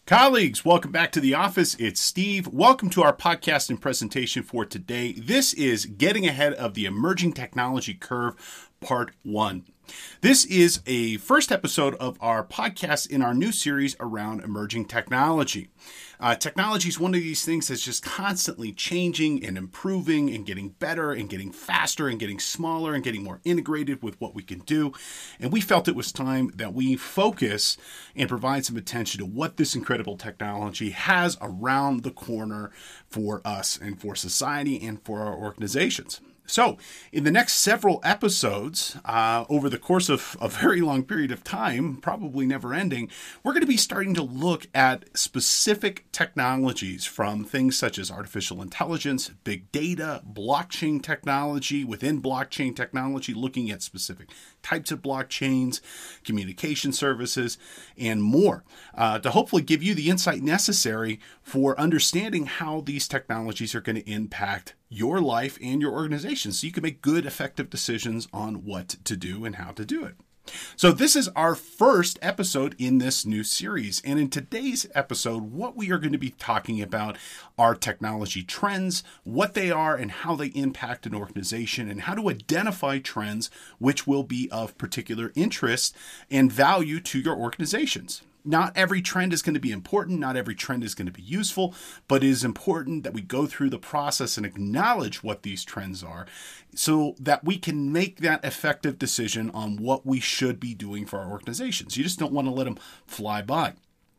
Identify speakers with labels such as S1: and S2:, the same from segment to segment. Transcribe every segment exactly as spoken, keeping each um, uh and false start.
S1: Colleagues, welcome back to the office. It's Steve. Welcome to our podcast and presentation for today. This is Getting Ahead of the Emerging Technology Curve, Part one. This is a first episode of our podcast in our new series around emerging technology. Uh, technology is one of these things that's just constantly changing and improving and getting better and getting faster and getting smaller and getting more integrated with what we can do. And we felt it was time that we focus and provide some attention to what this incredible technology has around the corner for us and for society and for our organizations. So, in the next several episodes, uh, over the course of a very long period of time, probably never ending, we're going to be starting to look at specific technologies from things such as artificial intelligence, big data, blockchain technology, within blockchain technology, looking at specific types of blockchains, communication services, and more, uh, to hopefully give you the insight necessary for understanding how these technologies are going to impact your life and your organization so you can make good, effective decisions on what to do and how to do it. So this is our first episode in this new series. And in today's episode, what we are going to be talking about are technology trends, what they are and how they impact an organization, and how to identify trends which will be of particular interest and value to your organizations. Not every trend is going to be important. Not every trend is going to be useful, but it is important that we go through the process and acknowledge what these trends are so that we can make that effective decision on what we should be doing for our organizations. You just don't want to let them fly by.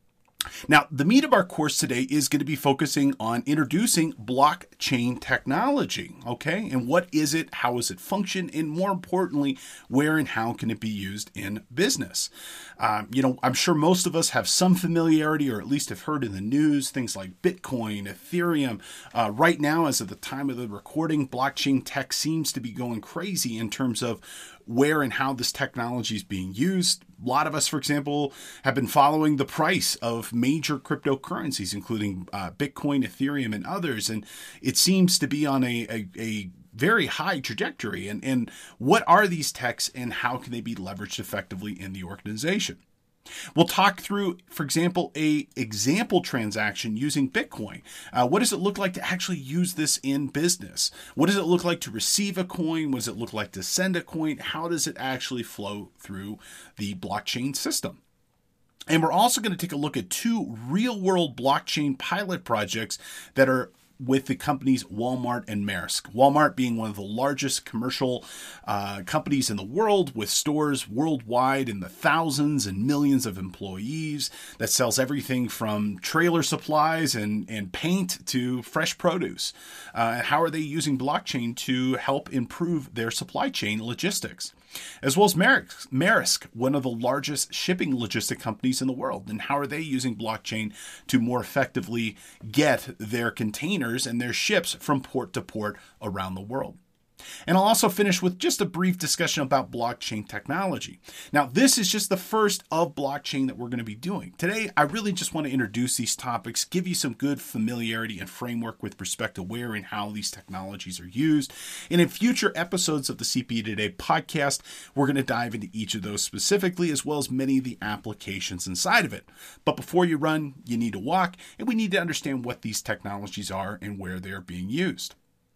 S1: Now, the meat of our course today is going to be focusing on introducing blockchain technology, okay? And what is it? How does it function? And more importantly, where and how can it be used in business? Um, you know, I'm sure most of us have some familiarity or at least have heard in the news things like Bitcoin, Ethereum. Uh, right now, as of the time of the recording, blockchain tech seems to be going crazy in terms of where and how this technology is being used. A lot of us, for example, have been following the price of major cryptocurrencies, including uh, Bitcoin, Ethereum, and others. And it seems to be on a, a, a very high trajectory. And, and what are these techs and how can they be leveraged effectively in the organization? We'll talk through, for example, a example transaction using Bitcoin. Uh, what does it look like to actually use this in business? What does it look like to receive a coin? What does it look like to send a coin? How does it actually flow through the blockchain system? And we're also going to take a look at two real-world blockchain pilot projects that are with the companies Walmart and Maersk. Walmart being one of the largest commercial uh, companies in the world with stores worldwide and the thousands and millions of employees that sells everything from trailer supplies and, and paint to fresh produce. Uh, how are they using blockchain to help improve their supply chain logistics? As well as Maersk, Maersk, one of the largest shipping logistic companies in the world. And how are they using blockchain to more effectively get their containers and their ships from port to port around the world? And I'll also finish with just a brief discussion about blockchain technology. Now, this is just the first of blockchain that we're going to be doing. Today, I really just want to introduce these topics, give you some good familiarity and framework with respect to where and how these technologies are used. And in future episodes of the C P E Today podcast, we're going to dive into each of those specifically, as well as many of the applications inside of it. But before you run, you need to walk, and we need to understand what these technologies are and where they're being used.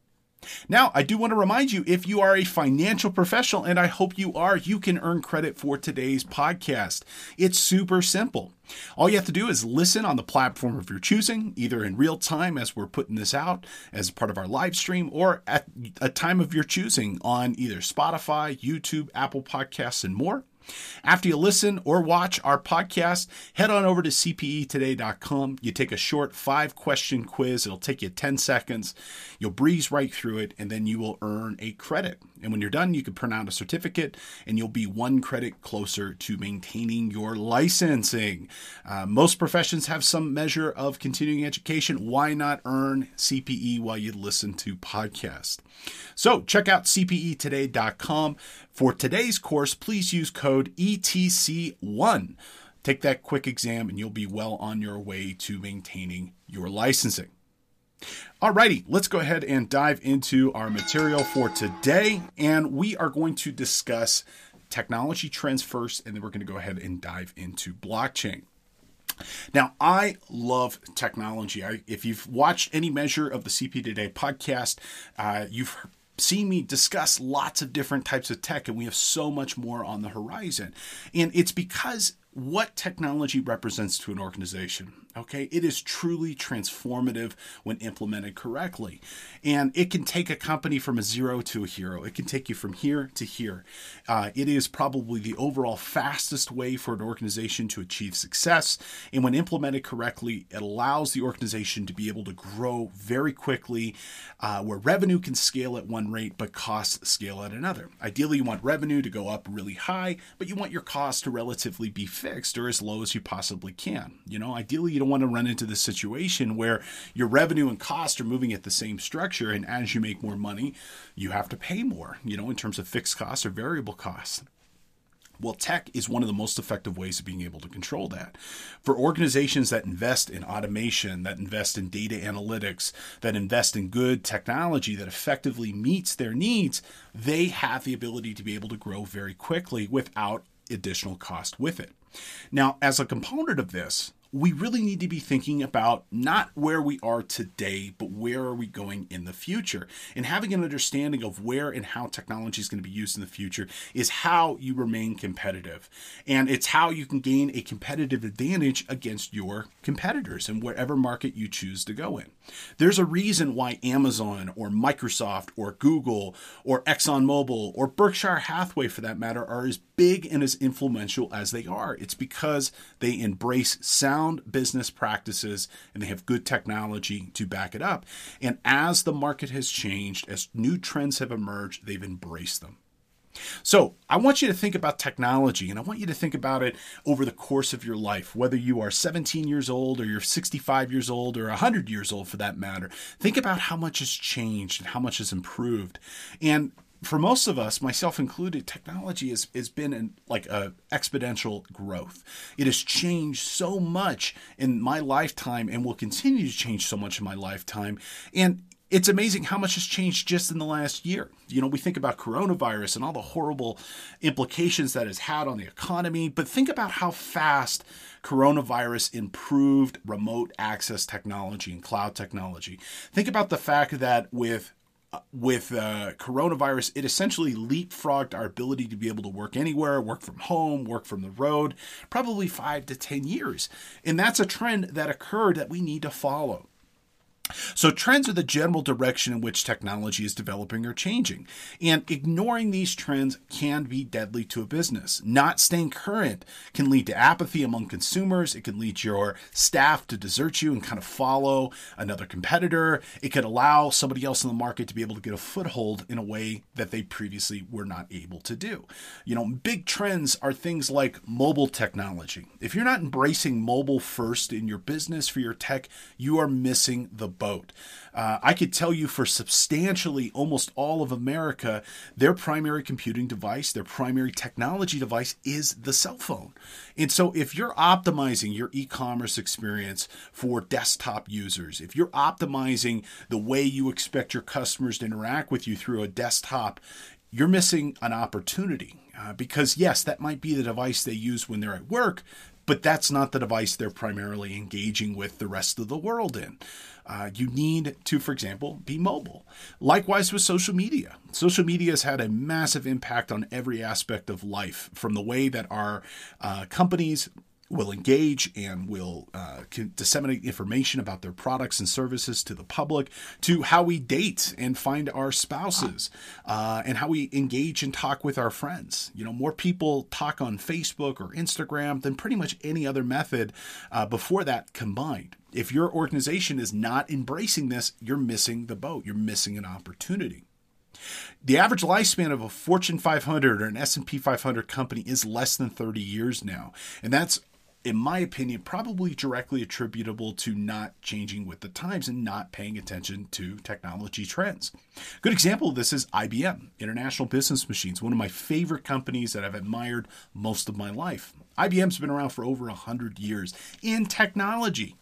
S1: Now, I do want to remind you, if you are a financial professional, and I hope you are, you can earn credit for today's podcast. It's super simple. All you have to do is listen on the platform of your choosing, either in real time as we're putting this out as part of our live stream, or at a time of your choosing on either Spotify, YouTube, Apple Podcasts, and more. After you listen or watch our podcast, head on over to C P E today dot com. You take a short five-question quiz. It'll take you ten seconds. You'll breeze right through it, and then you will earn a credit. And when you're done, you can print out a certificate, and you'll be one credit closer to maintaining your licensing. Uh, most professions have some measure of continuing education. Why not earn C P E while you listen to podcasts? So check out C P E today dot com. For today's course, please use code E T C one. Take that quick exam and you'll be well on your way to maintaining your licensing. Alrighty, let's go ahead and dive into our material for today. And we are going to discuss technology trends first, and then we're going to go ahead and dive into blockchain. Now, I love technology. I, if you've watched any measure of the C P Today podcast, uh, you've seen me discuss lots of different types of tech, and we have so much more on the horizon. And it's because what technology represents to an organization. Okay, it is truly transformative when implemented correctly. And it can take a company from a zero to a hero. It can take you from here to here. Uh, it is probably the overall fastest way for an organization to achieve success. And when implemented correctly, it allows the organization to be able to grow very quickly, uh, where revenue can scale at one rate, but costs scale at another. Ideally, you want revenue to go up really high, but you want your costs to relatively be fixed or as low as you possibly can. You know, ideally, you don't want to run into the situation where your revenue and cost are moving at the same structure, and as you make more money, you have to pay more, you know, in terms of fixed costs or variable costs. Well, tech is one of the most effective ways of being able to control that. For organizations that invest in automation, that invest in data analytics, that invest in good technology that effectively meets their needs, they have the ability to be able to grow very quickly without additional cost with it. Now, as a component of this, we really need to be thinking about not where we are today, but where are we going in the future? And having an understanding of where and how technology is going to be used in the future is how you remain competitive. And it's how you can gain a competitive advantage against your competitors in whatever market you choose to go in. There's a reason why Amazon or Microsoft or Google or ExxonMobil or Berkshire Hathaway, for that matter, are as big and as influential as they are. It's because they embrace sound business practices and they have good technology to back it up. And as the market has changed, as new trends have emerged, they've embraced them. So I want you to think about technology, and I want you to think about it over the course of your life, whether you are seventeen years old or you're sixty-five years old or one hundred years old for that matter. Think about how much has changed and how much has improved. And for most of us, myself included, technology has, has been in like a exponential growth. It has changed so much in my lifetime and will continue to change so much in my lifetime. And it's amazing how much has changed just in the last year. You know, we think about coronavirus and all the horrible implications that has had on the economy, but think about how fast coronavirus improved remote access technology and cloud technology. Think about the fact that with With uh, coronavirus, it essentially leapfrogged our ability to be able to work anywhere, work from home, work from the road, probably five to ten years. And that's a trend that occurred that we need to follow. So trends are the general direction in which technology is developing or changing. And ignoring these trends can be deadly to a business. Not staying current can lead to apathy among consumers. It can lead your staff to desert you and kind of follow another competitor. It could allow somebody else in the market to be able to get a foothold in a way that they previously were not able to do. You know, big trends are things like mobile technology. If you're not embracing mobile first in your business, for your tech, you are missing the boat. Uh, I could tell you for substantially almost all of America, their primary computing device, their primary technology device is the cell phone. And so if you're optimizing your e-commerce experience for desktop users, if you're optimizing the way you expect your customers to interact with you through a desktop, you're missing an opportunity. Uh, because yes, that might be the device they use when they're at work, but that's not the device they're primarily engaging with the rest of the world in. Uh, you need to, for example, be mobile. Likewise with social media. Social media has had a massive impact on every aspect of life, from the way that our uh, companies will engage and will uh, disseminate information about their products and services to the public, to how we date and find our spouses, uh, and how we engage and talk with our friends. You know, more people talk on Facebook or Instagram than pretty much any other method uh, before that combined. If your organization is not embracing this, you're missing the boat. You're missing an opportunity. The average lifespan of a Fortune five hundred or an S and P five hundred company is less than thirty years now. And that's, in my opinion, probably directly attributable to not changing with the times and not paying attention to technology trends. Good example of this is I B M, International Business Machines, one of my favorite companies that I've admired most of my life. I B M's been around for over one hundred years in technology.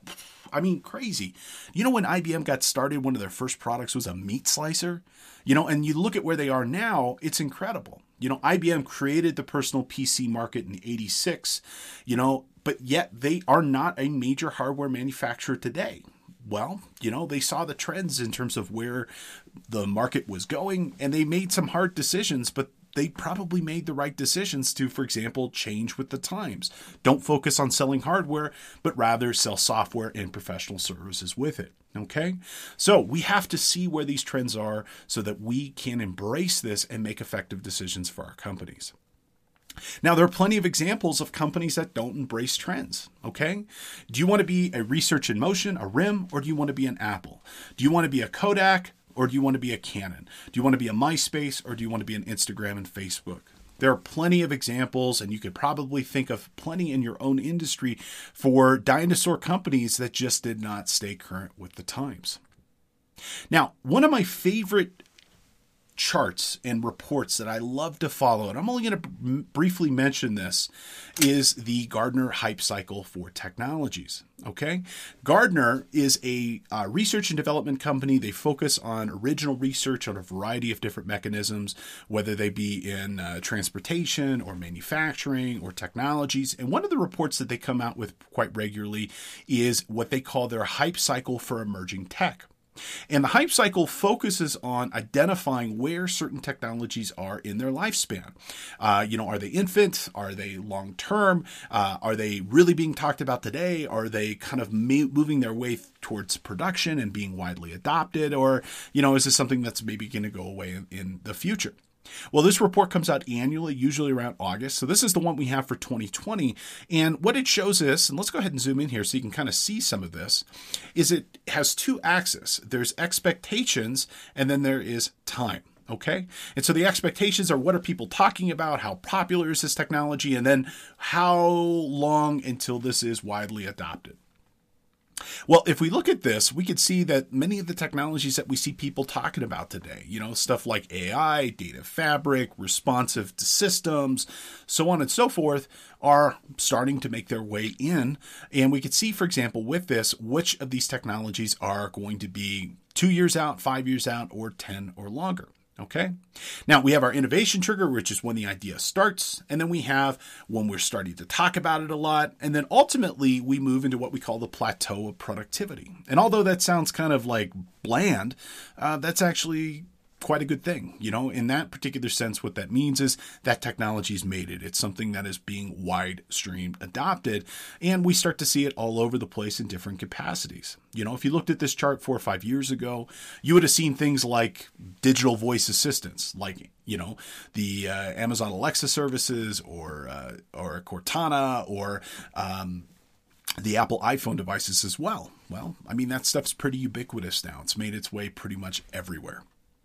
S1: I mean, crazy. You know, when I B M got started, one of their first products was a meat slicer. You know, and you look at where they are now, it's incredible. You know, I B M created the personal P C market in eighty-six. You know, but yet they are not a major hardware manufacturer today. Well, you know, they saw the trends in terms of where the market was going, and they made some hard decisions, but they probably made the right decisions to, for example, change with the times. Don't focus on selling hardware, but rather sell software and professional services with it. Okay? So we have to see where these trends are so that we can embrace this and make effective decisions for our companies. Now, there are plenty of examples of companies that don't embrace trends, okay? Do you want to be a Research in Motion, a R I M, or do you want to be an Apple? Do you want to be a Kodak, or do you want to be a Canon? Do you want to be a MySpace, or do you want to be an Instagram and Facebook? There are plenty of examples, and you could probably think of plenty in your own industry for dinosaur companies that just did not stay current with the times. Now, one of my favorite charts and reports that I love to follow, and I'm only going to b- briefly mention this, is the Gartner Hype Cycle for Technologies. Okay, Gartner is a uh, research and development company. They focus on original research on a variety of different mechanisms, whether they be in uh, transportation or manufacturing or technologies. And one of the reports that they come out with quite regularly is what they call their Hype Cycle for Emerging Tech. And the hype cycle focuses on identifying where certain technologies are in their lifespan. Uh, you know, are they infant? Are they long-term? Uh, are they really being talked about today? Are they kind of ma- moving their way towards production and being widely adopted? Or, you know, is this something that's maybe going to go away in, in the future? Well, this report comes out annually, usually around August. So this is the one we have for twenty twenty. And what it shows is, and let's go ahead and zoom in here so you can kind of see some of this, is it has two axes. There's expectations, and then there is time. Okay. And so the expectations are, what are people talking about? How popular is this technology? And then how long until this is widely adopted? Well, if we look at this, we could see that many of the technologies that we see people talking about today, you know, stuff like A I, data fabric, responsive systems, so on and so forth, are starting to make their way in. And we could see, for example, with this, which of these technologies are going to be two years out, five years out, or ten or longer. Okay. Now we have our innovation trigger, which is when the idea starts. And then we have when we're starting to talk about it a lot. And then ultimately we move into what we call the plateau of productivity. And although that sounds kind of like bland, uh, that's actually quite a good thing. You know, in that particular sense, what that means is that technology's made it. It's something that is being wide stream adopted, and we start to see it all over the place in different capacities. You know, if you looked at this chart four or five years ago, you would have seen things like digital voice assistants, like, you know, the uh, Amazon Alexa services or, uh, or Cortana or, um, the Apple iPhone devices as well. Well, I mean, that stuff's pretty ubiquitous now. It's made its way pretty much everywhere.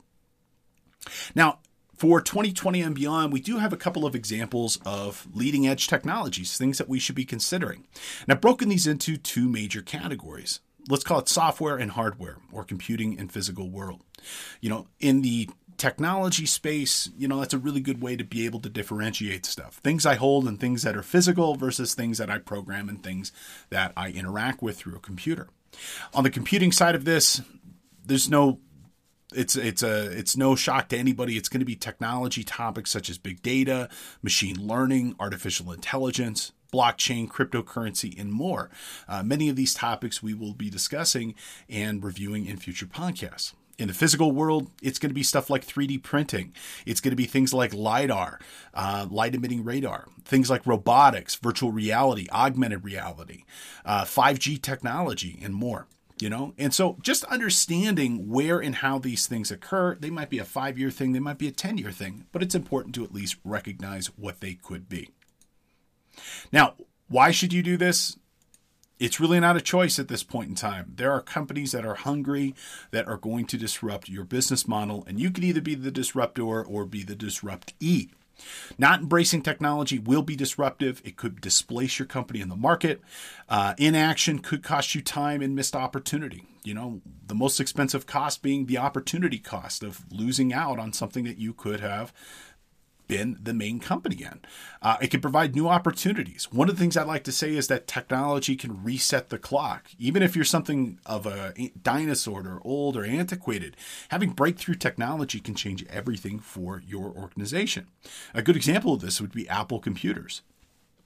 S1: Now, for twenty twenty and beyond, we do have a couple of examples of leading edge technologies, things that we should be considering. And I've broken these into two major categories. Let's call it software and hardware, or computing and physical world. You know, in the technology space, you know, that's a really good way to be able to differentiate stuff. Things I hold and things that are physical versus things that I program and things that I interact with through a computer. On the computing side of this, there's no It's it's a it's no shock to anybody. It's going to be technology topics such as big data, machine learning, artificial intelligence, blockchain, cryptocurrency, and more. Uh, many of these topics we will be discussing and reviewing in future podcasts. In the physical world, it's going to be stuff like three D printing. It's going to be things like LiDAR, uh, light-emitting radar, things like robotics, virtual reality, augmented reality, uh, five G technology, and more. You know, and so just understanding where and how these things occur, they might be a five-year thing, they might be a ten-year thing, but it's important to at least recognize what they could be. Now, why should you do this? It's really not a choice at this point in time. There are companies that are hungry, that are going to disrupt your business model, and you could either be the disruptor or be the disruptee. Not embracing technology will be disruptive. It could displace your company in the market. Uh, inaction could cost you time and missed opportunity. You know, the most expensive cost being the opportunity cost of losing out on something that you could have been the main company in. Uh, it can provide new opportunities. One of the things I'd like to say is that technology can reset the clock. Even if you're something of a dinosaur or old or antiquated, having breakthrough technology can change everything for your organization. A good example of this would be Apple computers.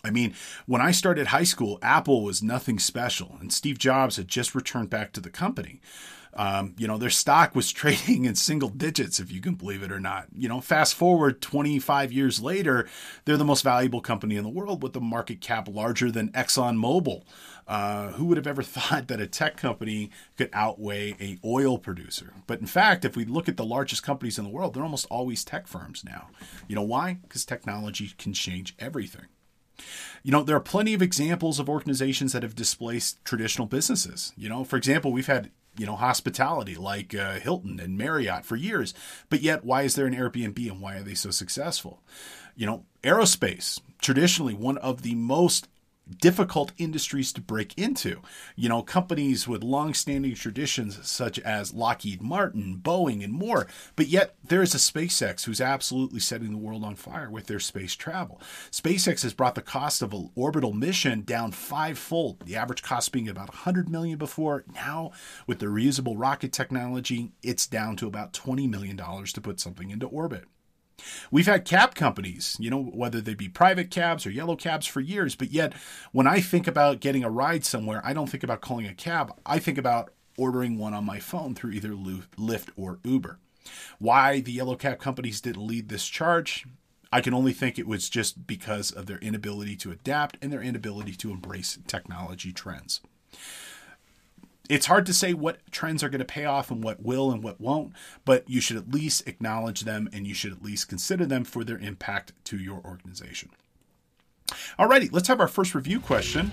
S1: I mean, when I started high school, Apple was nothing special, and Steve Jobs had just returned back to the company. Um, you know, their stock was trading in single digits, if you can believe it or not. You know, fast forward twenty-five years later, they're the most valuable company in the world with a market cap larger than ExxonMobil. Uh, who would have ever thought that a tech company could outweigh a oil producer? But in fact, if we look at the largest companies in the world, they're almost always tech firms now. You know why? Because technology can change everything. You know, there are plenty of examples of organizations that have displaced traditional businesses. You know, for example, we've had, you know, hospitality like uh, Hilton and Marriott for years. But yet, why is there an Airbnb and why are they so successful? You know, aerospace, traditionally one of the most difficult industries to break into. You know, companies with long-standing traditions such as Lockheed Martin, Boeing, and more. But yet there is a SpaceX who's absolutely setting the world on fire with their space travel. SpaceX has brought the cost of an orbital mission down fivefold, the average cost being about one hundred million dollars before. Now, with the reusable rocket technology, it's down to about twenty million dollars to put something into orbit. We've had cab companies, you know, whether they be private cabs or yellow cabs for years, but yet when I think about getting a ride somewhere, I don't think about calling a cab. I think about ordering one on my phone through either Lyft or Uber. Why the yellow cab companies didn't lead this charge, I can only think it was just because of their inability to adapt and their inability to embrace technology trends. It's hard to say what trends are going to pay off and what will and what won't, but you should at least acknowledge them and you should at least consider them for their impact to your organization. Alrighty, let's have our first review question.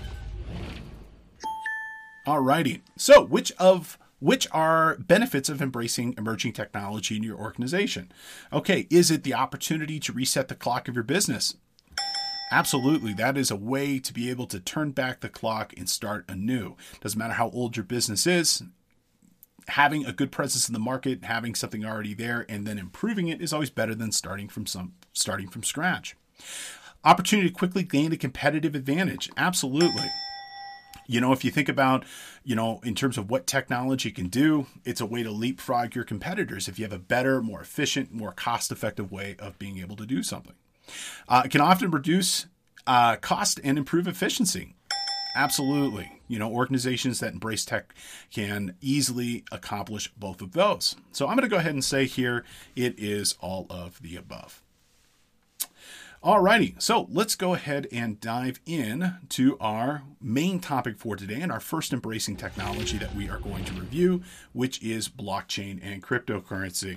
S1: Alrighty, so which of which are benefits of embracing emerging technology in your organization? Okay, is it the opportunity to reset the clock of your business? Absolutely. That is a way to be able to turn back the clock and start anew. Doesn't matter how old your business is. Having a good presence in the market, having something already there, and then improving it is always better than starting from some starting from scratch. Opportunity to quickly gain a competitive advantage. Absolutely. You know, if you think about, you know, in terms of what technology can do, it's a way to leapfrog your competitors if you have a better, more efficient, more cost-effective way of being able to do something. Uh, it can often reduce uh, cost and improve efficiency. Absolutely. You know, organizations that embrace tech can easily accomplish both of those. So I'm going to go ahead and say here, it is all of the above. Alrighty, so let's go ahead and dive in to our main topic for today and our first embracing technology that we are going to review, which is blockchain and cryptocurrency.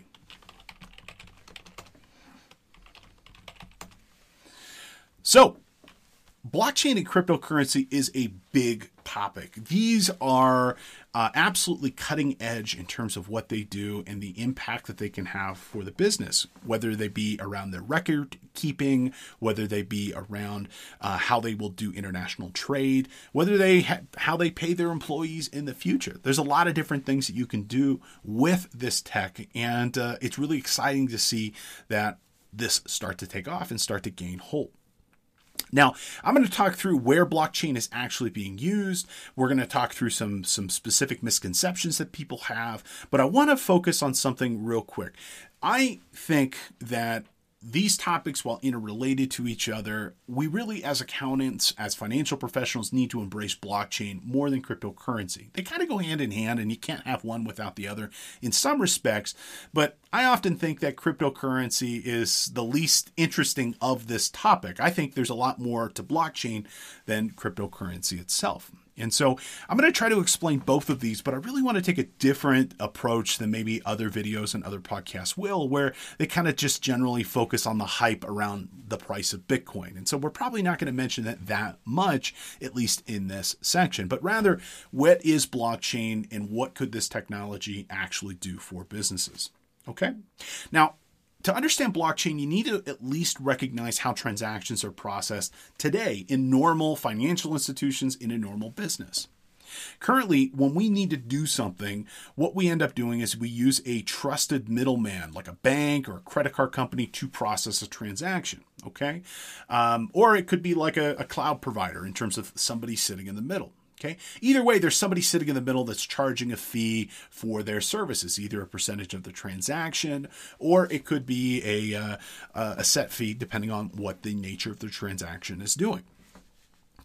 S1: So, blockchain and cryptocurrency is a big topic. These are uh, absolutely cutting edge in terms of what they do and the impact that they can have for the business, whether they be around their record keeping, whether they be around uh, how they will do international trade, whether they ha- how they pay their employees in the future. There's a lot of different things that you can do with this tech, and uh, it's really exciting to see that this start to take off and start to gain hold. Now, I'm going to talk through where blockchain is actually being used. We're going to talk through some, some specific misconceptions that people have, but I want to focus on something real quick. I think that these topics, while interrelated to each other, we really, as accountants, as financial professionals, need to embrace blockchain more than cryptocurrency. They kind of go hand in hand, and you can't have one without the other in some respects. But I often think that cryptocurrency is the least interesting of this topic. I think there's a lot more to blockchain than cryptocurrency itself. And so I'm going to try to explain both of these, but I really want to take a different approach than maybe other videos and other podcasts will, where they kind of just generally focus on the hype around the price of Bitcoin. And so we're probably not going to mention that that much, at least in this section, but rather what is blockchain and what could this technology actually do for businesses? Okay. Now, to understand blockchain, you need to at least recognize how transactions are processed today in normal financial institutions in a normal business. Currently, when we need to do something, what we end up doing is we use a trusted middleman, like a bank or a credit card company, to process a transaction, okay? Um, or it could be like a, a cloud provider in terms of somebody sitting in the middle. Okay. Either way, there's somebody sitting in the middle that's charging a fee for their services, either a percentage of the transaction, or it could be a uh, a set fee depending on what the nature of the transaction is doing.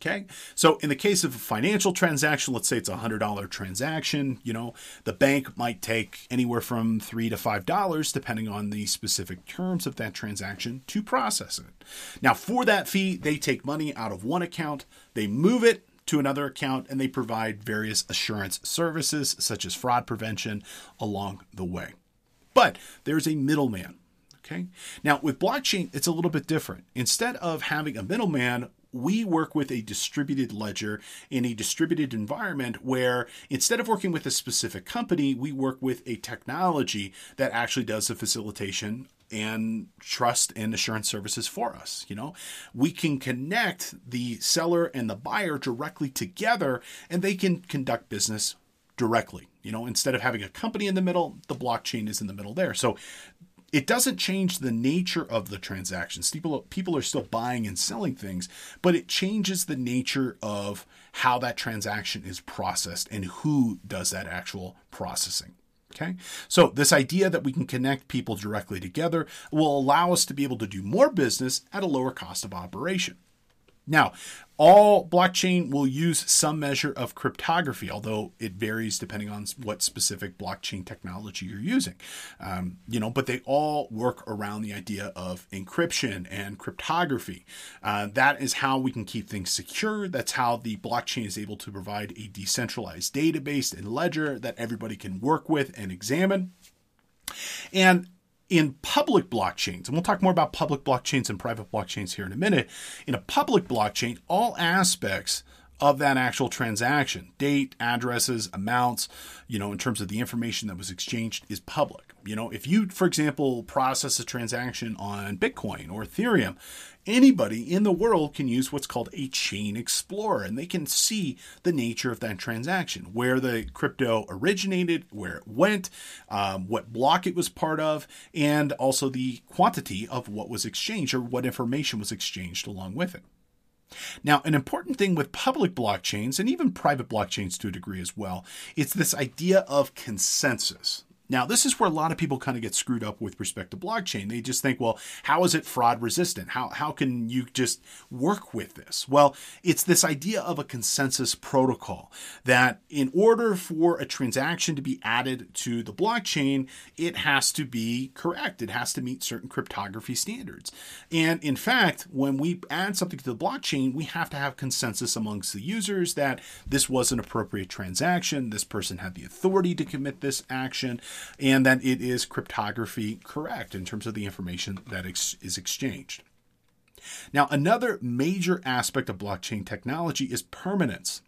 S1: Okay, so in the case of a financial transaction, let's say it's a one hundred dollars transaction, you know, the bank might take anywhere from three to five dollars depending on the specific terms of that transaction to process it. Now, for that fee, they take money out of one account, they move it to another account, and they provide various assurance services such as fraud prevention along the way. But there's a middleman. Okay. Now, with blockchain, it's a little bit different. Instead of having a middleman, we work with a distributed ledger in a distributed environment where instead of working with a specific company, we work with a technology that actually does the facilitation and trust and assurance services for us. You know, we can connect the seller and the buyer directly together, and they can conduct business directly. You know, instead of having a company in the middle, the blockchain is in the middle there. So it doesn't change the nature of the transactions. People, people are still buying and selling things, but it changes the nature of how that transaction is processed and who does that actual processing. Okay, so this idea that we can connect people directly together will allow us to be able to do more business at a lower cost of operation. Now, all blockchain will use some measure of cryptography, although it varies depending on what specific blockchain technology you're using. Um, you know, but they all work around the idea of encryption and cryptography. Uh, that is how we can keep things secure. That's how the blockchain is able to provide a decentralized database and ledger that everybody can work with and examine. And in public blockchains, and we'll talk more about public blockchains and private blockchains here in a minute, in a public blockchain, all aspects of that actual transaction, date, addresses, amounts, you know, in terms of the information that was exchanged is public. You know, if you, for example, process a transaction on Bitcoin or Ethereum, anybody in the world can use what's called a chain explorer, and they can see the nature of that transaction, where the crypto originated, where it went, um, what block it was part of, and also the quantity of what was exchanged or what information was exchanged along with it. Now, an important thing with public blockchains and even private blockchains to a degree as well, it's this idea of consensus. Now, this is where a lot of people kind of get screwed up with respect to blockchain. They just think, well, how is it fraud resistant? How, how can you just work with this? Well, it's this idea of a consensus protocol that in order for a transaction to be added to the blockchain, it has to be correct. It has to meet certain cryptography standards. And in fact, when we add something to the blockchain, we have to have consensus amongst the users that this was an appropriate transaction, this person had the authority to commit this action, and that it is cryptography correct in terms of the information that ex- is exchanged. Now, another major aspect of blockchain technology is permanence.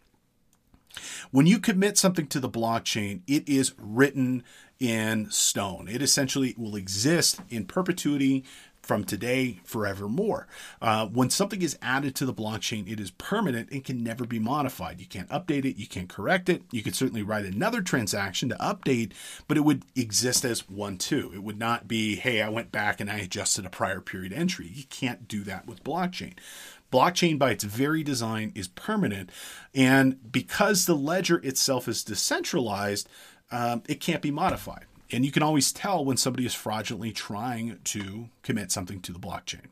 S1: When you commit something to the blockchain, it is written in stone. It essentially will exist in perpetuity from today forevermore. Uh, when something is added to the blockchain, it is permanent and can never be modified. You can't update it. You can't correct it. You could certainly write another transaction to update, but it would exist as one too. It would not be, hey, I went back and I adjusted a prior period entry. You can't do that with blockchain. Blockchain, by its very design, is permanent. And because the ledger itself is decentralized, um, it can't be modified. And you can always tell when somebody is fraudulently trying to commit something to the blockchain.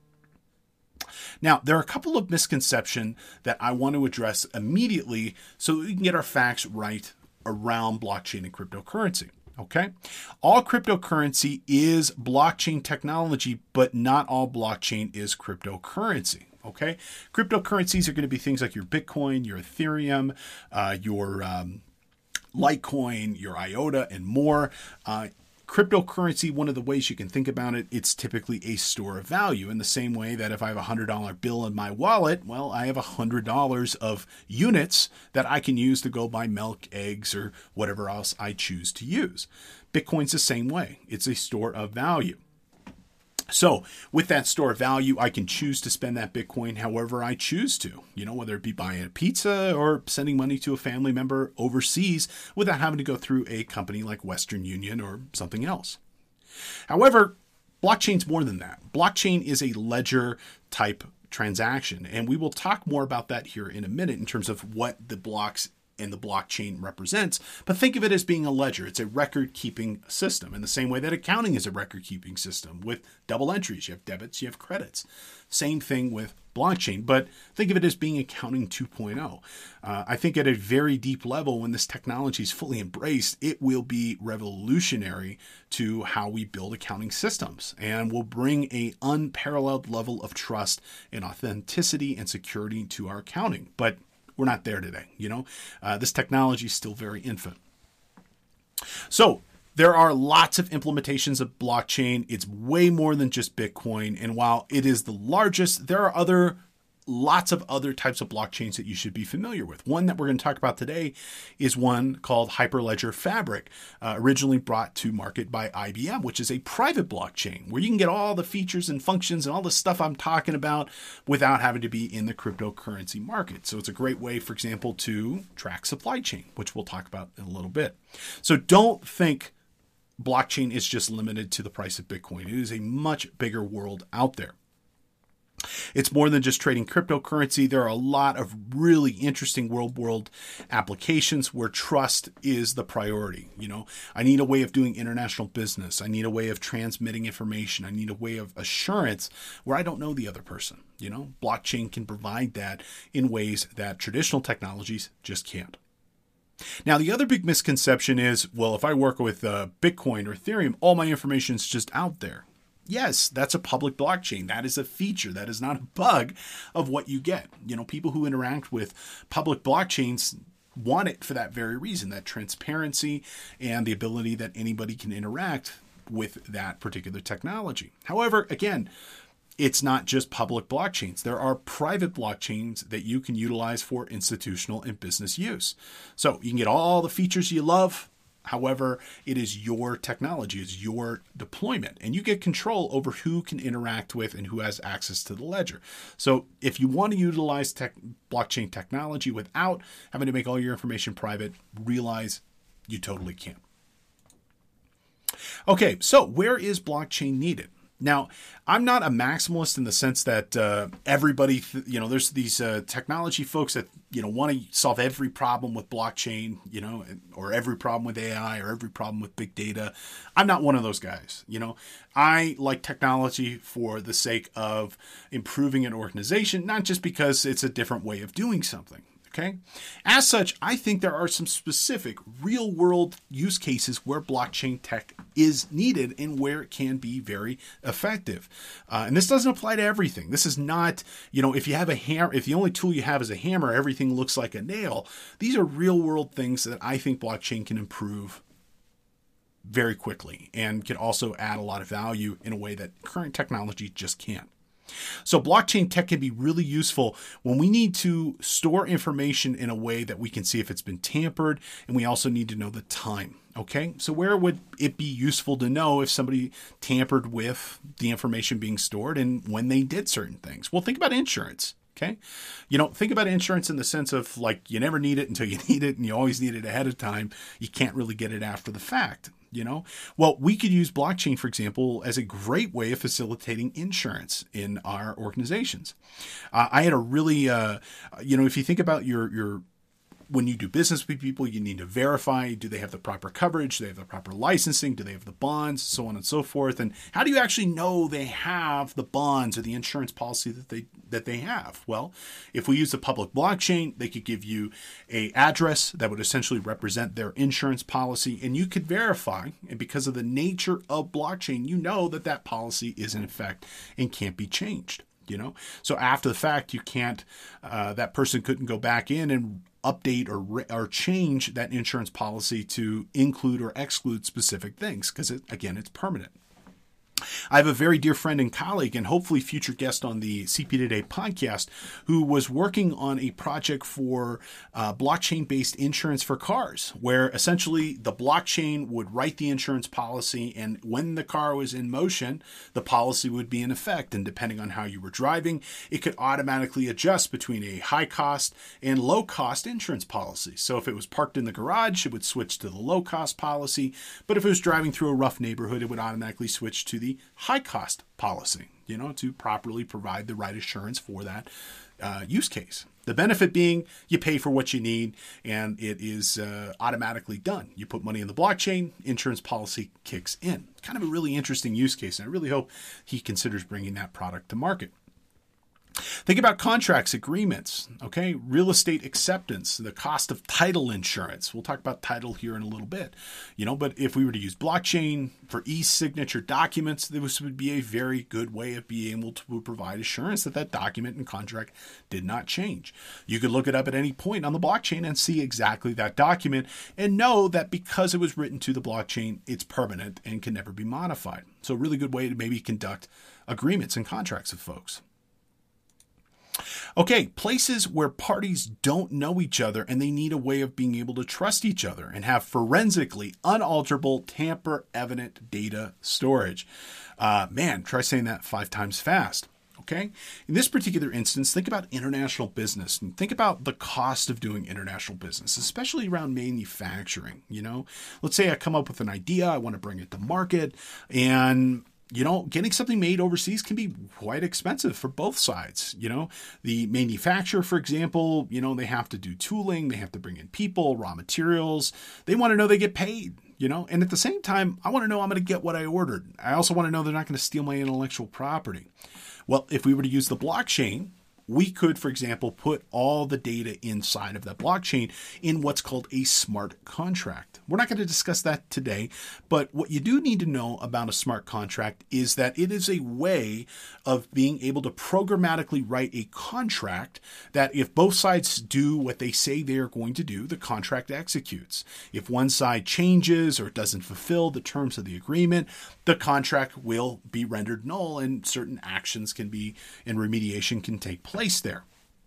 S1: Now, there are a couple of misconceptions that I want to address immediately so we can get our facts right around blockchain and cryptocurrency. Okay? All cryptocurrency is blockchain technology, but not all blockchain is cryptocurrency. Okay? Cryptocurrencies are going to be things like your Bitcoin, your Ethereum, uh, your um, Litecoin, your I O T A, and more. Uh, cryptocurrency, one of the ways you can think about it, it's typically a store of value in the same way that if I have a one hundred dollar bill in my wallet, well, I have one hundred dollars of units that I can use to go buy milk, eggs, or whatever else I choose to use. Bitcoin's the same way. It's a store of value. So with that store of value, I can choose to spend that Bitcoin however I choose to, you know, whether it be buying a pizza or sending money to a family member overseas without having to go through a company like Western Union or something else. However, blockchain's more than that. Blockchain is a ledger type transaction, and we will talk more about that here in a minute in terms of what the blocks and the blockchain represents, but think of it as being a ledger. It's a record-keeping system in the same way that accounting is a record-keeping system with double entries. You have debits, you have credits. Same thing with blockchain, but think of it as being accounting two point oh. Uh, I think at a very deep level, when this technology is fully embraced, it will be revolutionary to how we build accounting systems and will bring a unparalleled level of trust and authenticity and security to our accounting. But we're not there today. You know, uh, this technology is still very infant. So there are lots of implementations of blockchain. It's way more than just Bitcoin. And while it is the largest, there are other lots of other types of blockchains that you should be familiar with. One that we're going to talk about today is one called Hyperledger Fabric, uh, originally brought to market by I B M, which is a private blockchain where you can get all the features and functions and all the stuff I'm talking about without having to be in the cryptocurrency market. So it's a great way, for example, to track supply chain, which we'll talk about in a little bit. So don't think blockchain is just limited to the price of Bitcoin. It is a much bigger world out there. It's more than just trading cryptocurrency. There are a lot of really interesting world world applications where trust is the priority. You know, I need a way of doing international business. I need a way of transmitting information. I need a way of assurance where I don't know the other person. You know, blockchain can provide that in ways that traditional technologies just can't. Now, the other big misconception is, well, if I work with uh, Bitcoin or Ethereum, all my information is just out there. Yes, that's a public blockchain. That is a feature. That is not a bug of what you get. You know, people who interact with public blockchains want it for that very reason, that transparency and the ability that anybody can interact with that particular technology. However, again, it's not just public blockchains. There are private blockchains that you can utilize for institutional and business use. So you can get all the features you love. However, it is your technology, it's your deployment, and you get control over who can interact with and who has access to the ledger. So if you want to utilize tech, blockchain technology without having to make all your information private, realize you totally can. Okay, so where is blockchain needed? Now, I'm not a maximalist in the sense that uh, everybody, th- you know, there's these uh, technology folks that, you know, want to solve every problem with blockchain, you know, or every problem with A I or every problem with big data. I'm not one of those guys. You know, I like technology for the sake of improving an organization, not just because it's a different way of doing something. Okay. As such, I think there are some specific real world use cases where blockchain tech is needed and where it can be very effective. Uh, and this doesn't apply to everything. This is not, you know, if you have a hammer, if the only tool you have is a hammer, everything looks like a nail. These are real world things that I think blockchain can improve very quickly and can also add a lot of value in a way that current technology just can't. So blockchain tech can be really useful when we need to store information in a way that we can see if it's been tampered, and we also need to know the time. Okay, so where would it be useful to know if somebody tampered with the information being stored and when they did certain things? Well, think about insurance. Okay, you know, think about insurance in the sense of like you never need it until you need it, and you always need it ahead of time. You can't really get it after the fact. You know, well, we could use blockchain, for example, as a great way of facilitating insurance in our organizations. Uh, I had a really, uh, you know, if you think about your your when you do business with people, you need to verify, do they have the proper coverage? Do they have the proper licensing? Do they have the bonds? So on and so forth. And how do you actually know they have the bonds or the insurance policy that they that they have? Well, if we use a public blockchain, they could give you a address that would essentially represent their insurance policy, and you could verify. And because of the nature of blockchain, you know that that policy is in effect and can't be changed. You know, so after the fact, you can't. Uh, that person couldn't go back in and update or re- or change that insurance policy to include or exclude specific things because, it, again, it's permanent. I have a very dear friend and colleague and hopefully future guest on the C P Today podcast who was working on a project for uh, blockchain-based insurance for cars, where essentially the blockchain would write the insurance policy, and when the car was in motion, the policy would be in effect. And depending on how you were driving, it could automatically adjust between a high-cost and low-cost insurance policy. So if it was parked in the garage, it would switch to the low-cost policy. But if it was driving through a rough neighborhood, it would automatically switch to the high cost policy. you know, to properly provide the right assurance for that uh, use case. The benefit being you pay for what you need and it is uh, automatically done. You put money in the blockchain, insurance policy kicks in. Kind of a really interesting use case, and I really hope he considers bringing that product to market. Think about contracts, agreements, okay? Real estate acceptance, the cost of title insurance. We'll talk about title here in a little bit, you know, but if we were to use blockchain for e-signature documents, this would be a very good way of being able to provide assurance that that document and contract did not change. You could look it up at any point on the blockchain and see exactly that document and know that because it was written to the blockchain, it's permanent and can never be modified. So a really good way to maybe conduct agreements and contracts with folks. Okay, places where parties don't know each other and they need a way of being able to trust each other and have forensically unalterable, tamper-evident data storage. Uh, man, try saying that five times fast. Okay. In this particular instance, think about international business and think about the cost of doing international business, especially around manufacturing. You know, let's say I come up with an idea, I want to bring it to market, and you know, getting something made overseas can be quite expensive for both sides. You know, the manufacturer, for example, you know, they have to do tooling, they have to bring in people, raw materials. They want to know they get paid, you know, and at the same time, I want to know I'm going to get what I ordered. I also want to know they're not going to steal my intellectual property. Well, if we were to use the blockchain, we could, for example, put all the data inside of that blockchain in what's called a smart contract. We're not going to discuss that today, but what you do need to know about a smart contract is that it is a way of being able to programmatically write a contract that if both sides do what they say they are going to do, the contract executes. If one side changes or doesn't fulfill the terms of the agreement, the contract will be rendered null and certain actions can be and remediation can take place there.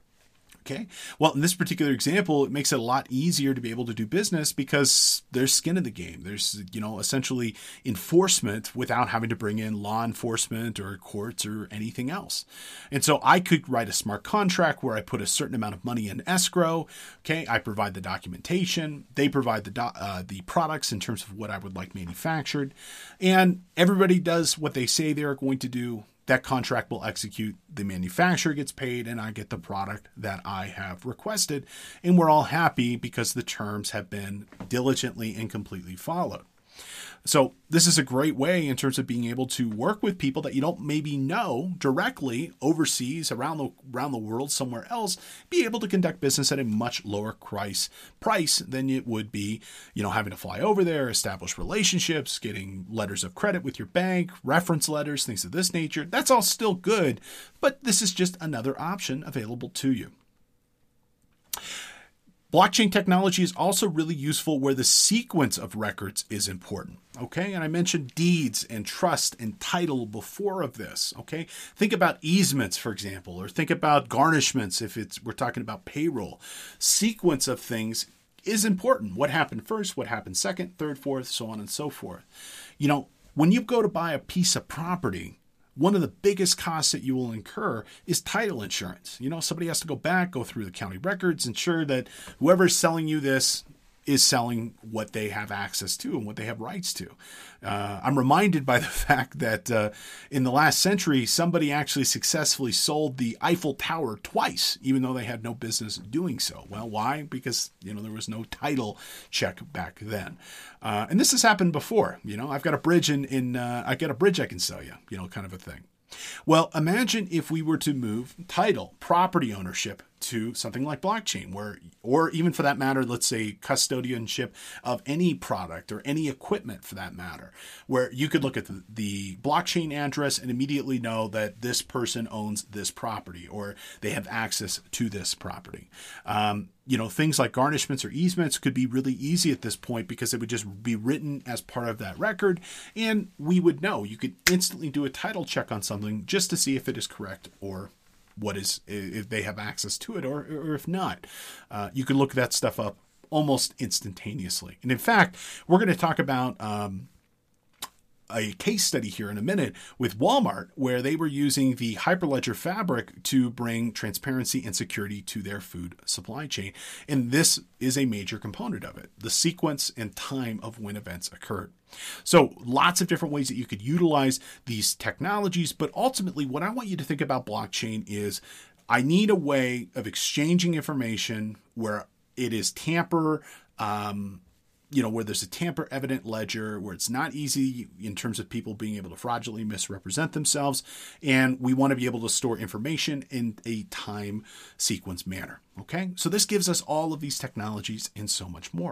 S1: Okay. Well, in this particular example, it makes it a lot easier to be able to do business because there's skin in the game. There's, you know, essentially enforcement without having to bring in law enforcement or courts or anything else. And so I could write a smart contract where I put a certain amount of money in escrow. Okay. I provide the documentation. They provide the, do- uh, the products in terms of what I would like manufactured. And everybody does what they say they're going to do. That contract will execute, the manufacturer gets paid, and I get the product that I have requested. And we're all happy because the terms have been diligently and completely followed. So this is a great way in terms of being able to work with people that you don't maybe know directly overseas, around the around the world, somewhere else, be able to conduct business at a much lower price price than it would be, you know, having to fly over there, establish relationships, getting letters of credit with your bank, reference letters, things of this nature. That's all still good, but this is just another option available to you. Blockchain technology is also really useful where the sequence of records is important. Okay. And I mentioned deeds and trust and title before of this. Okay. Think about easements, for example, or think about garnishments if it's we're talking about payroll. Sequence of things is important. What happened first, what happened second, third, fourth, so on and so forth. You know, when you go to buy a piece of property, one of the biggest costs that you will incur is title insurance. You know, somebody has to go back, go through the county records, ensure that whoever's selling you this is selling what they have access to and what they have rights to. Uh, I'm reminded by the fact that uh, in the last century, somebody actually successfully sold the Eiffel Tower twice, even though they had no business doing so. Well, why? Because, you know, there was no title check back then. Uh, and this has happened before. You know, I've got a bridge in, in uh, I got a bridge I can sell you, you know, kind of a thing. Well, imagine if we were to move title, property ownership to something like blockchain, where, or even for that matter, let's say custodianship of any product or any equipment for that matter, where you could look at the, the blockchain address and immediately know that this person owns this property or they have access to this property. Um, you know, things like garnishments or easements could be really easy at this point because it would just be written as part of that record. And we would know. You could instantly do a title check on something just to see if it is correct or what is, if they have access to it or, or if not. Uh, you can look that stuff up almost instantaneously. And in fact, we're going to talk about um, a case study here in a minute with Walmart, where they were using the Hyperledger Fabric to bring transparency and security to their food supply chain. And this is a major component of it, the sequence and time of when events occurred. So lots of different ways that you could utilize these technologies, but ultimately what I want you to think about blockchain is I need a way of exchanging information where it is tamper, um, you know, where there's a tamper evident ledger, where it's not easy in terms of people being able to fraudulently misrepresent themselves. And we want to be able to store information in a time sequence manner. Okay. So this gives us all of these technologies and so much more.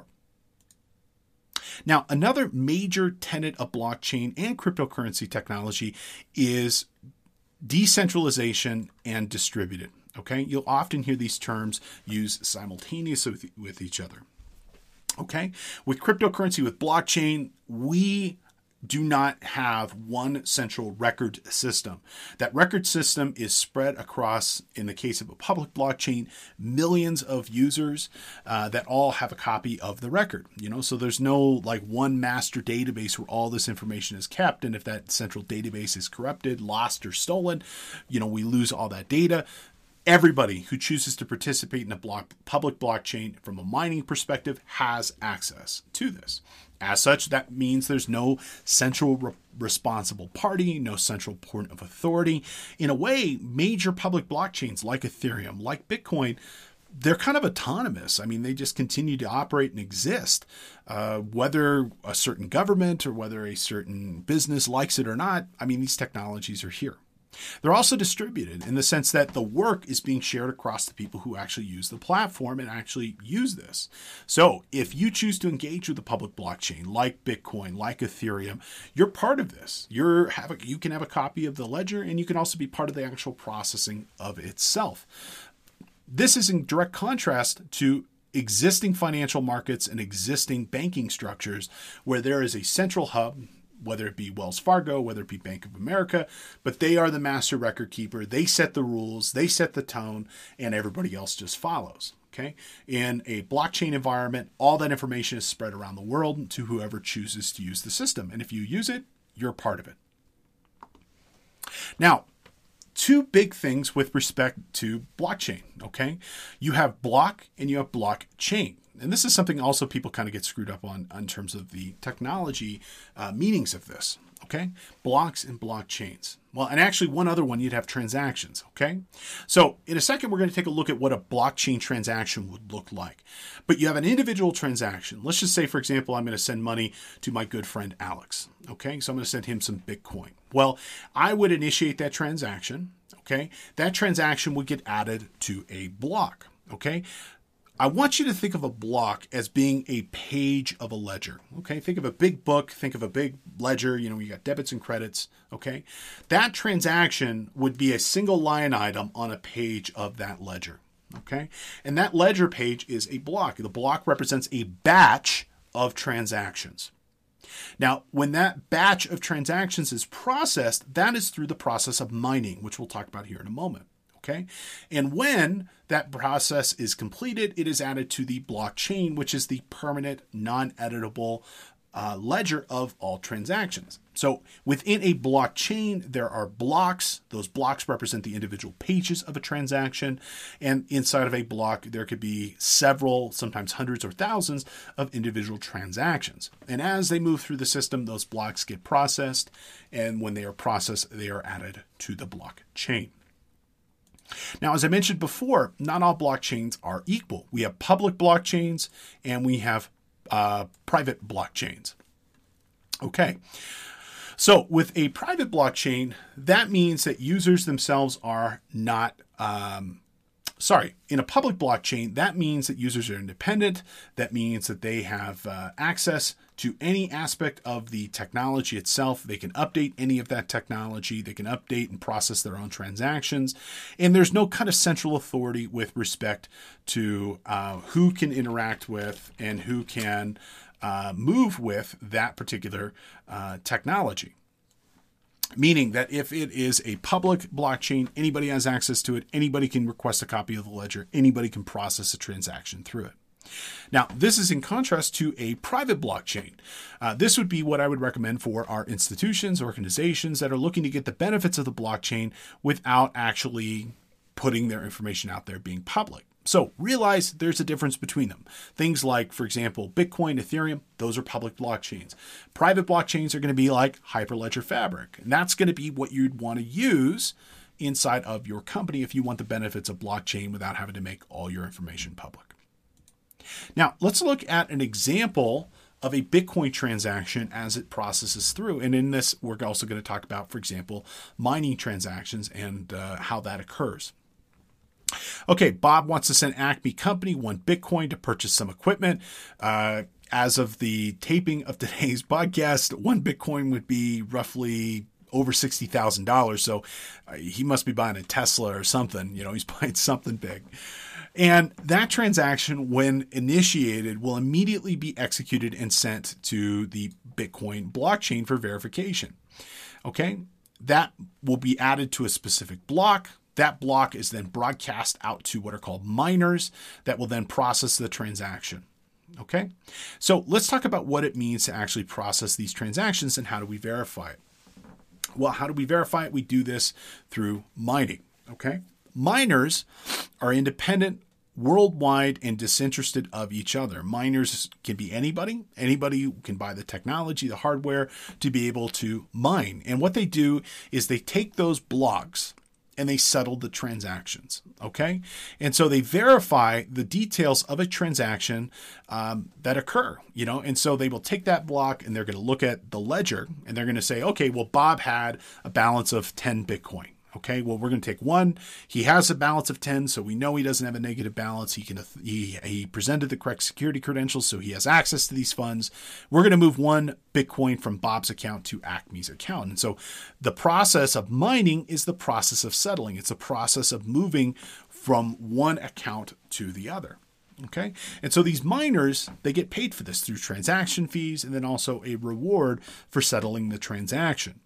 S1: Now, another major tenet of blockchain and cryptocurrency technology is decentralization and distributed. Okay. You'll often hear these terms used simultaneously with, with each other. Okay. With cryptocurrency, with blockchain, we do not have one central record system. That record system is spread across, in the case of a public blockchain, millions of users uh, that all have a copy of the record. You know, so there's no like one master database where all this information is kept. And if that central database is corrupted, lost, or stolen, you know, we lose all that data. Everybody who chooses to participate in a block, public blockchain from a mining perspective has access to this. As such, that means there's no central re- responsible party, no central point of authority. In a way, major public blockchains like Ethereum, like Bitcoin, they're kind of autonomous. I mean, they just continue to operate and exist. Uh, whether a certain government or whether a certain business likes it or not, I mean, these technologies are here. They're also distributed in the sense that the work is being shared across the people who actually use the platform and actually use this. So if you choose to engage with the public blockchain like Bitcoin, like Ethereum, you're part of this. You're have a, you can have a copy of the ledger, and you can also be part of the actual processing of itself. This is in direct contrast to existing financial markets and existing banking structures where there is a central hub, whether it be Wells Fargo, whether it be Bank of America, but they are the master record keeper. They set the rules, they set the tone, and everybody else just follows. Okay. In a blockchain environment, all that information is spread around the world to whoever chooses to use the system. And if you use it, you're part of it. Now, two big things with respect to blockchain. Okay. You have block and you have blockchain. And this is something also people kind of get screwed up on in terms of the technology uh, meanings of this, okay? Blocks and blockchains. Well, and actually one other one, you'd have transactions, okay? So in a second, we're going to take a look at what a blockchain transaction would look like. But you have an individual transaction. Let's just say, for example, I'm going to send money to my good friend Alex, okay? So I'm going to send him some Bitcoin. Well, I would initiate that transaction, okay? That transaction would get added to a block, okay? I want you to think of a block as being a page of a ledger. Okay. Think of a big book. Think of a big ledger. You know, you got debits and credits. Okay. That transaction would be a single line item on a page of that ledger. Okay. And that ledger page is a block. The block represents a batch of transactions. Now, when that batch of transactions is processed, that is through the process of mining, which we'll talk about here in a moment. Okay. And when that process is completed, it is added to the blockchain, which is the permanent, non-editable uh, ledger of all transactions. So within a blockchain, there are blocks. Those blocks represent the individual pages of a transaction. And inside of a block, there could be several, sometimes hundreds or thousands of individual transactions. And as they move through the system, those blocks get processed. And when they are processed, they are added to the blockchain. Now, as I mentioned before, not all blockchains are equal. We have public blockchains and we have uh, private blockchains. Okay. So with a private blockchain, that means that users themselves are not, um, sorry, in a public blockchain, that means that users are independent. That means that they have uh, access to any aspect of the technology itself. They can update any of that technology. They can update and process their own transactions. And there's no kind of central authority with respect to uh, who can interact with and who can uh, move with that particular uh, technology. Meaning that if it is a public blockchain, anybody has access to it. Anybody can request a copy of the ledger. Anybody can process a transaction through it. Now, this is in contrast to a private blockchain. Uh, this would be what I would recommend for our institutions, organizations that are looking to get the benefits of the blockchain without actually putting their information out there being public. So realize there's a difference between them. Things like, for example, Bitcoin, Ethereum, those are public blockchains. Private blockchains are going to be like Hyperledger Fabric, and that's going to be what you'd want to use inside of your company if you want the benefits of blockchain without having to make all your information public. Now, let's look at an example of a Bitcoin transaction as it processes through. And in this, we're also going to talk about, for example, mining transactions and uh, how that occurs. Okay, Bob wants to send Acme Company one Bitcoin to purchase some equipment. Uh, as of the taping of today's podcast, one Bitcoin would be roughly over sixty thousand dollars. So uh, he must be buying a Tesla or something. You know, he's buying something big. And that transaction, when initiated, will immediately be executed and sent to the Bitcoin blockchain for verification. Okay, that will be added to a specific block. That block is then broadcast out to what are called miners that will then process the transaction. Okay, so let's talk about what it means to actually process these transactions and how do we verify it. Well, how do we verify it? We do this through mining. Okay, miners are independent, worldwide, and disinterested of each other. Miners can be anybody. Anybody who can buy the technology, the hardware to be able to mine. And what they do is they take those blocks and they settle the transactions. Okay. And so they verify the details of a transaction um, that occur, you know, and so they will take that block and they're going to look at the ledger and they're going to say, okay, well, Bob had a balance of ten Bitcoin. Okay, well, we're going to take one. He has a balance of ten, so we know he doesn't have a negative balance. He can he, he presented the correct security credentials, so he has access to these funds. We're going to move one Bitcoin from Bob's account to Acme's account. And so the process of mining is the process of settling. It's a process of moving from one account to the other. Okay, and so these miners, they get paid for this through transaction fees and then also a reward for settling the transaction.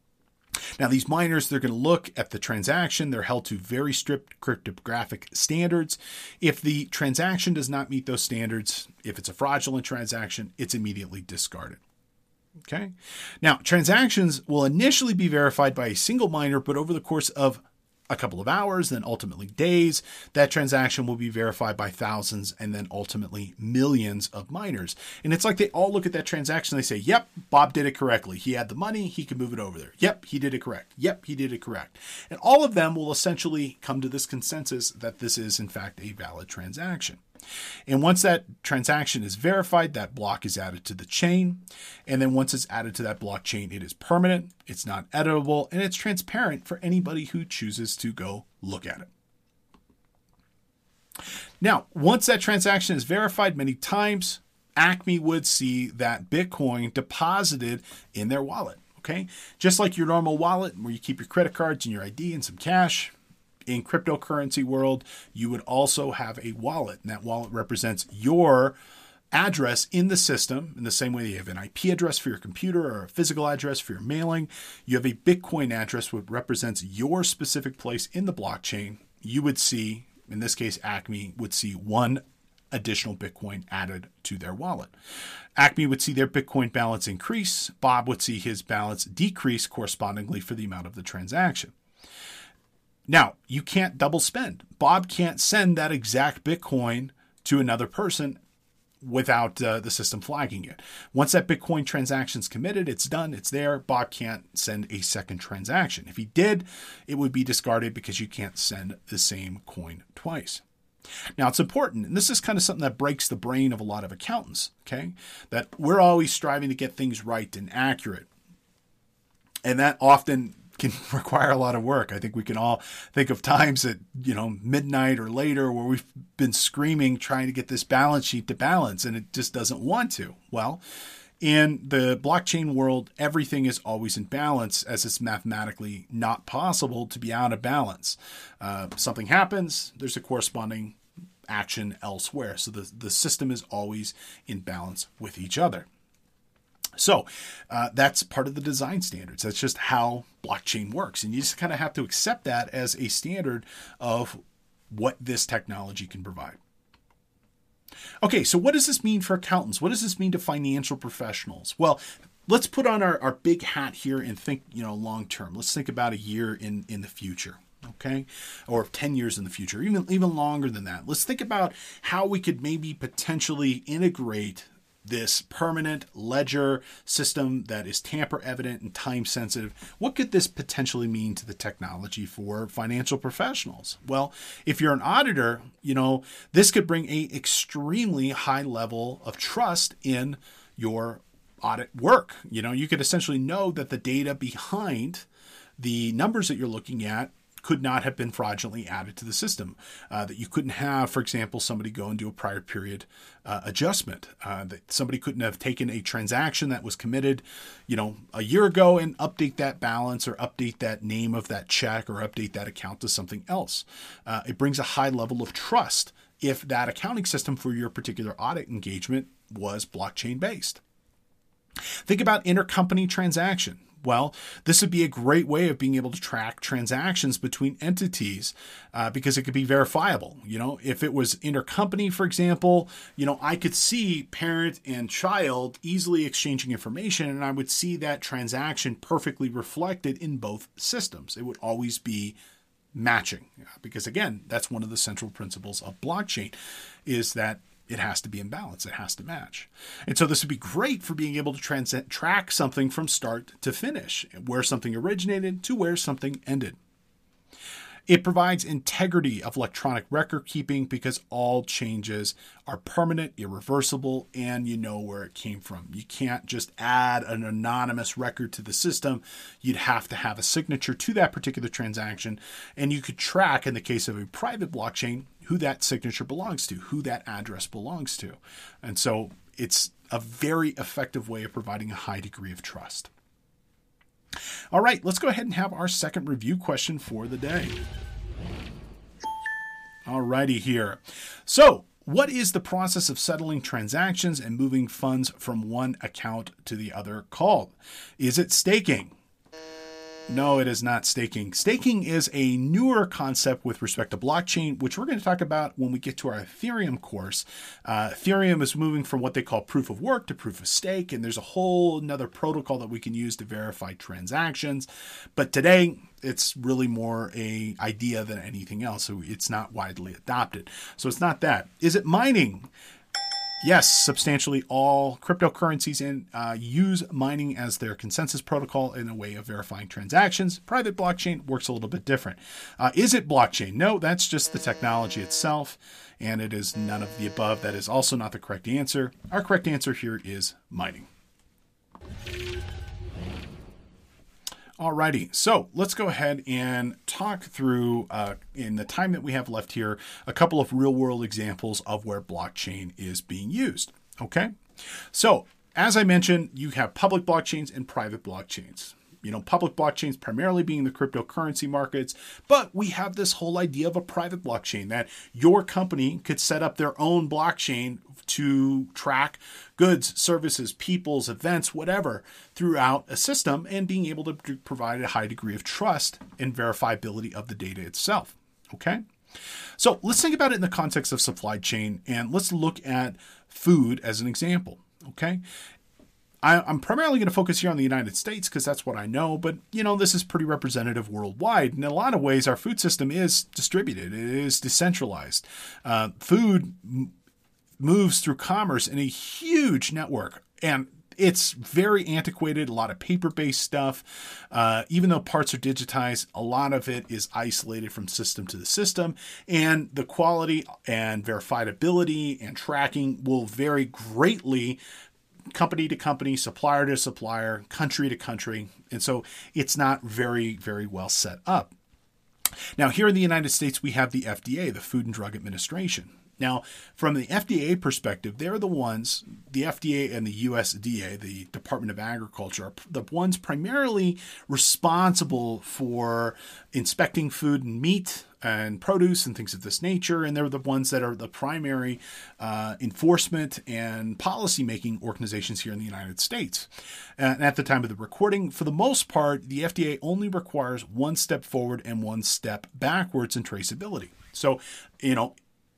S1: Now, these miners, they're going to look at the transaction. They're held to very strict cryptographic standards. If the transaction does not meet those standards, if it's a fraudulent transaction, it's immediately discarded. Okay. Now, transactions will initially be verified by a single miner, but over the course of a couple of hours, then ultimately days, that transaction will be verified by thousands and then ultimately millions of miners. And it's like they all look at that transaction. They say, yep, Bob did it correctly. He had the money. He can move it over there. Yep, he did it correct. Yep, he did it correct. And all of them will essentially come to this consensus that this is, in fact, a valid transaction. And once that transaction is verified, that block is added to the chain. And then once it's added to that blockchain, it is permanent, it's not editable, and it's transparent for anybody who chooses to go look at it. Now, once that transaction is verified many times, Acme would see that Bitcoin deposited in their wallet. Okay, just like your normal wallet where you keep your credit cards and your I D and some cash. In cryptocurrency world, you would also have a wallet, and that wallet represents your address in the system. In the same way you have an I P address for your computer or a physical address for your mailing, you have a Bitcoin address which represents your specific place in the blockchain. You would see, in this case, Acme would see one additional Bitcoin added to their wallet. Acme would see their Bitcoin balance increase. Bob would see his balance decrease correspondingly for the amount of the transaction. Now, you can't double spend. Bob can't send that exact Bitcoin to another person without uh, the system flagging it. Once that Bitcoin transaction's committed, it's done, it's there. Bob can't send a second transaction. If he did, it would be discarded because you can't send the same coin twice. Now, it's important, and this is kind of something that breaks the brain of a lot of accountants, okay? That we're always striving to get things right and accurate. And that often can require a lot of work. I think we can all think of times at, you know, midnight or later where we've been screaming trying to get this balance sheet to balance and it just doesn't want to. Well, in the blockchain world, everything is always in balance as it's mathematically not possible to be out of balance. Uh, something happens, there's a corresponding action elsewhere. So the, the system is always in balance with each other. So uh, that's part of the design standards. That's just how blockchain works. And you just kind of have to accept that as a standard of what this technology can provide. Okay, so what does this mean for accountants? What does this mean to financial professionals? Well, let's put on our, our big hat here and think, you know, long term. Let's think about a year in, in the future, okay? Or ten years in the future, even, even longer than that. Let's think about how we could maybe potentially integrate this permanent ledger system that is tamper evident and time sensitive. What could this potentially mean to the technology for financial professionals? Well, if you're an auditor, you know, this could bring a extremely high level of trust in your audit work. You know, you could essentially know that the data behind the numbers that you're looking at could not have been fraudulently added to the system. Uh, that you couldn't have, for example, somebody go and do a prior period uh, adjustment. Uh, that somebody couldn't have taken a transaction that was committed, you know, a year ago and update that balance or update that name of that check or update that account to something else. Uh, it brings a high level of trust if that accounting system for your particular audit engagement was blockchain based. Think about intercompany transaction. Well, this would be a great way of being able to track transactions between entities uh, because it could be verifiable. You know, if it was intercompany, for example, you know, I could see parent and child easily exchanging information, and I would see that transaction perfectly reflected in both systems. It would always be matching because, again, that's one of the central principles of blockchain is that it has to be in balance. It has to match. And so this would be great for being able to trans- track something from start to finish, where something originated to where something ended. It provides integrity of electronic record keeping because all changes are permanent, irreversible, and you know where it came from. You can't just add an anonymous record to the system. You'd have to have a signature to that particular transaction, and you could track, in the case of a private blockchain, who that signature belongs to, who that address belongs to. And so it's a very effective way of providing a high degree of trust. All right, let's go ahead and have our second review question for the day. All righty here. So, what is the process of settling transactions and moving funds from one account to the other called? Is it staking? No, it is not staking. Staking is a newer concept with respect to blockchain, which we're going to talk about when we get to our Ethereum course. Uh, Ethereum is moving from what they call proof of work to proof of stake, and there's a whole another protocol that we can use to verify transactions. But today, it's really more a idea than anything else, so it's not widely adopted. So it's not that. Is it mining? Yes, substantially all cryptocurrencies in, uh, use mining as their consensus protocol in a way of verifying transactions. Private blockchain works a little bit different. Uh, is it blockchain? No, that's just the technology itself, and it is none of the above. That is also not the correct answer. Our correct answer here is mining. Alrighty, so let's go ahead and talk through, uh, in the time that we have left here, a couple of real-world examples of where blockchain is being used. Okay, so as I mentioned, you have public blockchains and private blockchains. You know, public blockchains primarily being the cryptocurrency markets, but we have this whole idea of a private blockchain that your company could set up their own blockchain to track goods, services, people's, events, whatever, throughout a system and being able to provide a high degree of trust and verifiability of the data itself. Okay? So let's think about it in the context of supply chain, and let's look at food as an example. Okay? I'm primarily going to focus here on the United States because that's what I know, but you know, this is pretty representative worldwide. In a lot of ways, our food system is distributed. It is decentralized. Uh, food m- moves through commerce in a huge network, and it's very antiquated, a lot of paper-based stuff. Uh, even though parts are digitized, a lot of it is isolated from system to the system, and the quality and verifiability and tracking will vary greatly company to company, supplier to supplier, country to country. And so it's not very, very well set up. Now, here in the United States, we have the F D A, the Food and Drug Administration. Now, from the F D A perspective, they're the ones, the F D A and the U S D A, the Department of Agriculture, are the ones primarily responsible for inspecting food and meat and produce and things of this nature. And they're the ones that are the primary uh, enforcement and policy-making organizations here in the United States. And at the time of the recording, for the most part, the F D A only requires one step forward and one step backwards in traceability. So, you know,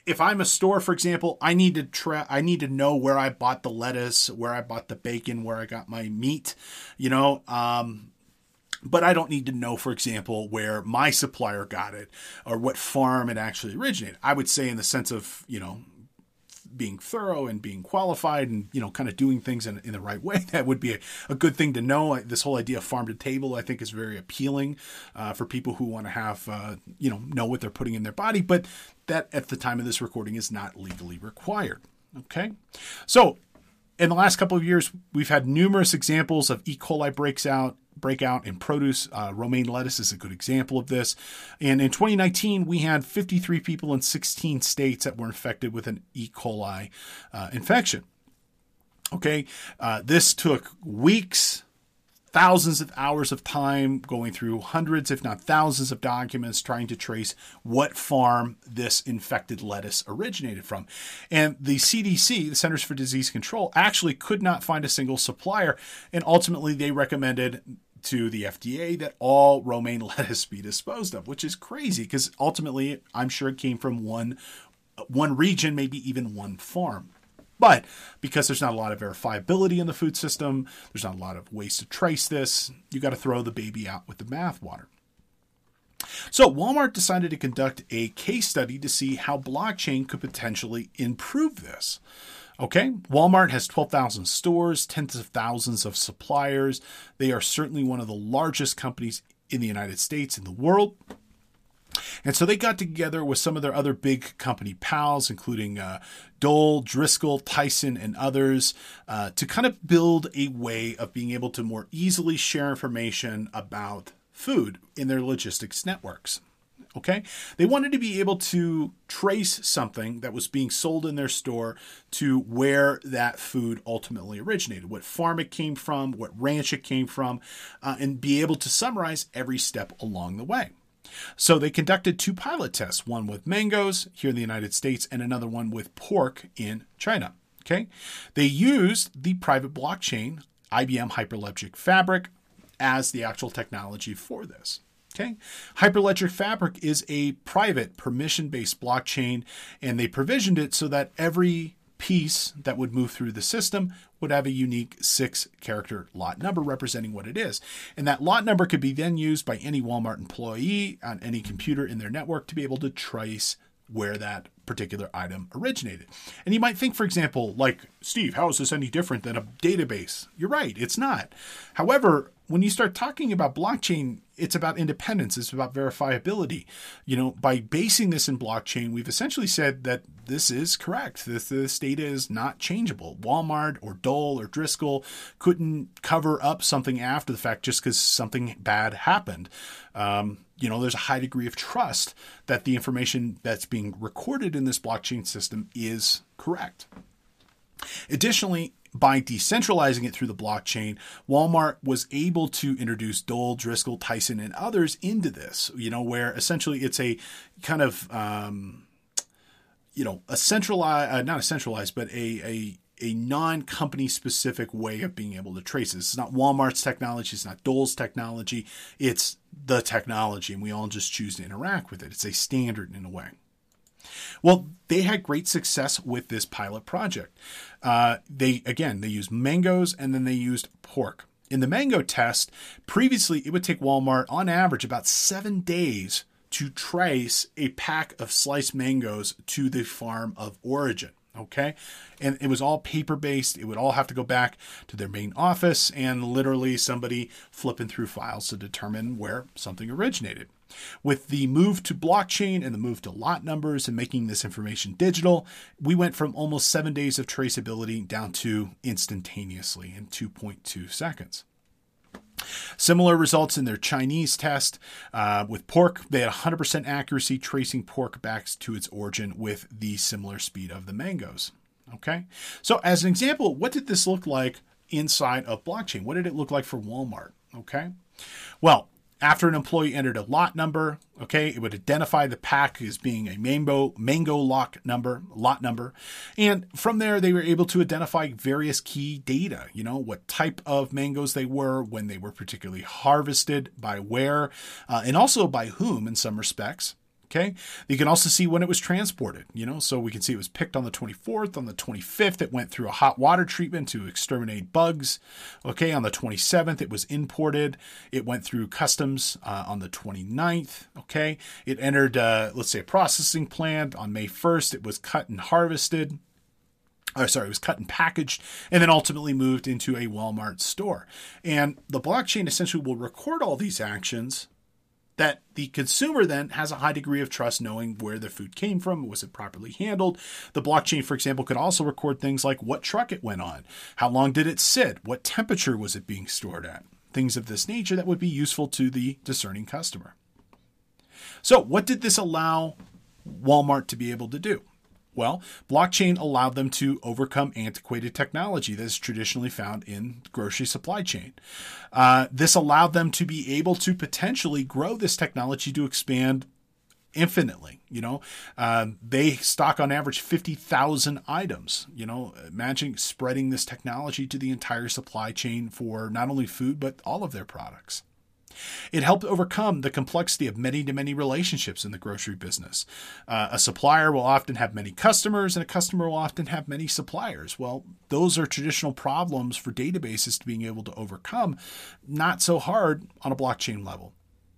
S1: if I'm a store, for example, I need to tra- I need to know where I bought the lettuce, where I bought the bacon, where I got my meat, you know, um, but I don't need to know, for example, where my supplier got it or what farm it actually originated. I would say in the sense of, you know, being thorough and being qualified and, you know, kind of doing things in, in the right way, that would be a, a good thing to know. This whole idea of farm to table, I think, is very appealing uh, for people who want to have, uh, you know, know what they're putting in their body. But that at the time of this recording is not legally required. Okay. So in the last couple of years, we've had numerous examples of E. coli breaks out, breakout in produce. Uh, romaine lettuce is a good example of this. And in twenty nineteen, we had fifty-three people in sixteen states that were infected with an E. coli uh, infection. Okay. Uh, this took weeks, thousands of hours of time going through hundreds, if not thousands of documents trying to trace what farm this infected lettuce originated from. And the C D C, the Centers for Disease Control, actually could not find a single supplier. And ultimately they recommended to the F D A that all romaine lettuce be disposed of, which is crazy because ultimately I'm sure it came from one, one region, maybe even one farm. But because there's not a lot of verifiability in the food system, there's not a lot of ways to trace this, you got to throw the baby out with the bathwater. So Walmart decided to conduct a case study to see how blockchain could potentially improve this. Okay, Walmart has twelve thousand stores, tens of thousands of suppliers. They are certainly one of the largest companies in the United States, in the world. And so they got together with some of their other big company pals, including uh, Dole, Driscoll, Tyson, and others, uh, to kind of build a way of being able to more easily share information about food in their logistics networks. Okay, they wanted to be able to trace something that was being sold in their store to where that food ultimately originated, what farm it came from, what ranch it came from, uh, and be able to summarize every step along the way. So they conducted two pilot tests, one with mangoes here in the United States and another one with pork in China. Okay, they used the private blockchain, I B M Hyperledger Fabric, as the actual technology for this. Okay, Hyperledger Fabric is a private permission-based blockchain, and they provisioned it so that every piece that would move through the system would have a unique six-character lot number representing what it is. And that lot number could be then used by any Walmart employee on any computer in their network to be able to trace where that particular item originated. And you might think, for example, like, Steve, how is this any different than a database? You're right, it's not. However, when you start talking about blockchain, it's about independence. It's about verifiability. You know, by basing this in blockchain, we've essentially said that this is correct. This, this data is not changeable. Walmart or Dole or Driscoll couldn't cover up something after the fact just because something bad happened. Um, you know, there's a high degree of trust that the information that's being recorded in this blockchain system is correct. Additionally, by decentralizing it through the blockchain, Walmart was able to introduce Dole, Driscoll, Tyson, and others into this, you know, where essentially it's a kind of, um, you know, a centralized, uh, not a centralized, but a, a, a non-company specific way of being able to trace this. It's not Walmart's technology. It's not Dole's technology. It's the technology, and we all just choose to interact with it. It's a standard in a way. Well, they had great success with this pilot project. Uh, they, again, they used mangoes and then they used pork. In the mango test, previously it would take Walmart on average about seven days to trace a pack of sliced mangoes to the farm of origin. Okay. And it was all paper based. It would all have to go back to their main office and literally somebody flipping through files to determine where something originated. With the move to blockchain and the move to lot numbers and making this information digital, we went from almost seven days of traceability down to instantaneously in two point two seconds. Similar results in their Chinese test. Uh, with pork, they had one hundred percent accuracy tracing pork back to its origin with the similar speed of the mangoes. Okay, so as an example, what did this look like inside of blockchain? What did it look like for Walmart? Okay, well, after an employee entered a lot number, okay, it would identify the pack as being a mango, mango lock number, lot number. And from there, they were able to identify various key data, you know, what type of mangoes they were, when they were particularly harvested, by where, uh, and also by whom in some respects. Okay. You can also see when it was transported, you know, so we can see it was picked on the twenty-fourth. On the twenty-fifth, it went through a hot water treatment to exterminate bugs. Okay. On the twenty-seventh, it was imported. It went through customs uh, on the twenty-ninth. Okay. It entered, uh, let's say, a processing plant on May first. It was cut and harvested. Oh, sorry, it was cut and packaged and then ultimately moved into a Walmart store. And the blockchain essentially will record all these actions that the consumer then has a high degree of trust knowing where the food came from, was it properly handled. The blockchain, for example, could also record things like what truck it went on, how long did it sit, what temperature was it being stored at, things of this nature that would be useful to the discerning customer. So what did this allow Walmart to be able to do? Well, blockchain allowed them to overcome antiquated technology that is traditionally found in the grocery supply chain. Uh, this allowed them to be able to potentially grow this technology to expand infinitely. You know, uh, they stock on average fifty thousand items. You know, imagine spreading this technology to the entire supply chain for not only food, but all of their products. It helped overcome the complexity of many-to-many relationships in the grocery business. Uh, a supplier will often have many customers, and a customer will often have many suppliers. Well, those are traditional problems for databases to being able to overcome. Not so hard on a blockchain level.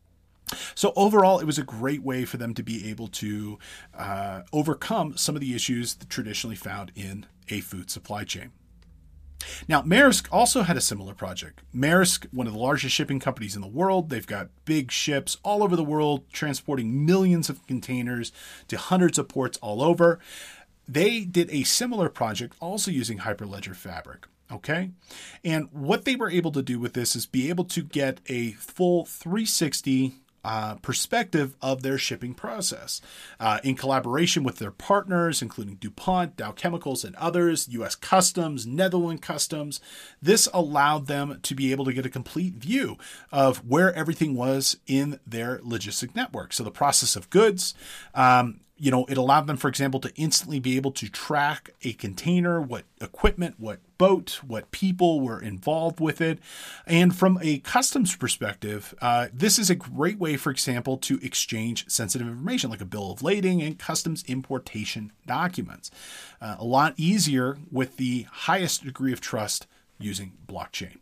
S1: So overall, it was a great way for them to be able to uh, overcome some of the issues that traditionally found in a food supply chain. Now, Maersk also had a similar project. Maersk, one of the largest shipping companies in the world, they've got big ships all over the world, transporting millions of containers to hundreds of ports all over. They did a similar project also using Hyperledger Fabric. Okay. And what they were able to do with this is be able to get a full three sixty Uh, perspective of their shipping process uh, in collaboration with their partners, including DuPont, Dow Chemicals, and others, U S Customs, Netherlands Customs. This allowed them to be able to get a complete view of where everything was in their logistic network. So the process of goods, um, you know, it allowed them, for example, to instantly be able to track a container, what equipment, what boat, what people were involved with it. And from a customs perspective, uh, this is a great way, for example, to exchange sensitive information like a bill of lading and customs importation documents. Uh, a lot easier with the highest degree of trust using blockchain.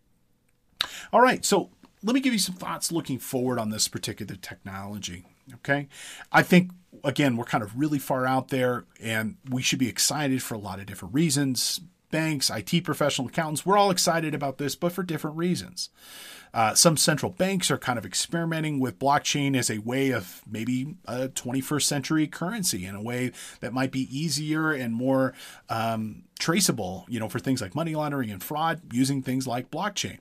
S1: All right, so let me give you some thoughts looking forward on this particular technology. Okay, I think, again, we're kind of really far out there and we should be excited for a lot of different reasons. Banks, I T professional accountants, we're all excited about this, but for different reasons. Uh, some central banks are kind of experimenting with blockchain as a way of maybe a twenty-first century currency in a way that might be easier and more um, traceable, you know, for things like money laundering and fraud using things like blockchain.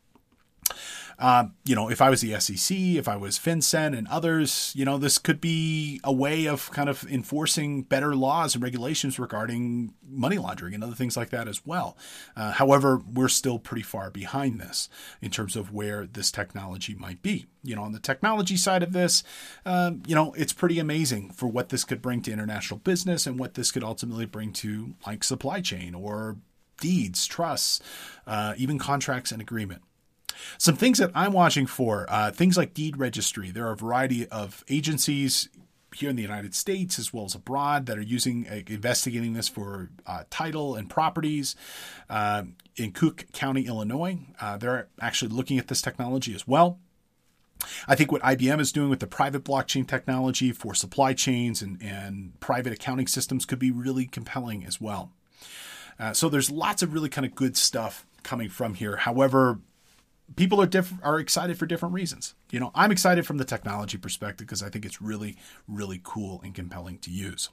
S1: Uh, you know, if I was the S E C, if I was FinCEN and others, you know, this could be a way of kind of enforcing better laws and regulations regarding money laundering and other things like that as well. Uh, however, we're still pretty far behind this in terms of where this technology might be. You know, on the technology side of this, um, you know, it's pretty amazing for what this could bring to international business and what this could ultimately bring to like supply chain or deeds, trusts, uh, even contracts and agreement. Some things that I'm watching for, uh, things like deed registry. There are a variety of agencies here in the United States as well as abroad that are using, uh, investigating this for uh, title and properties. Uh, in Cook County, Illinois, uh, they're actually looking at this technology as well. I think what I B M is doing with the private blockchain technology for supply chains and, and private accounting systems could be really compelling as well. Uh, so there's lots of really kind of good stuff coming from here. However, people are diff- are excited for different reasons. You know, I'm excited from the technology perspective because I think it's really, really cool and compelling to use.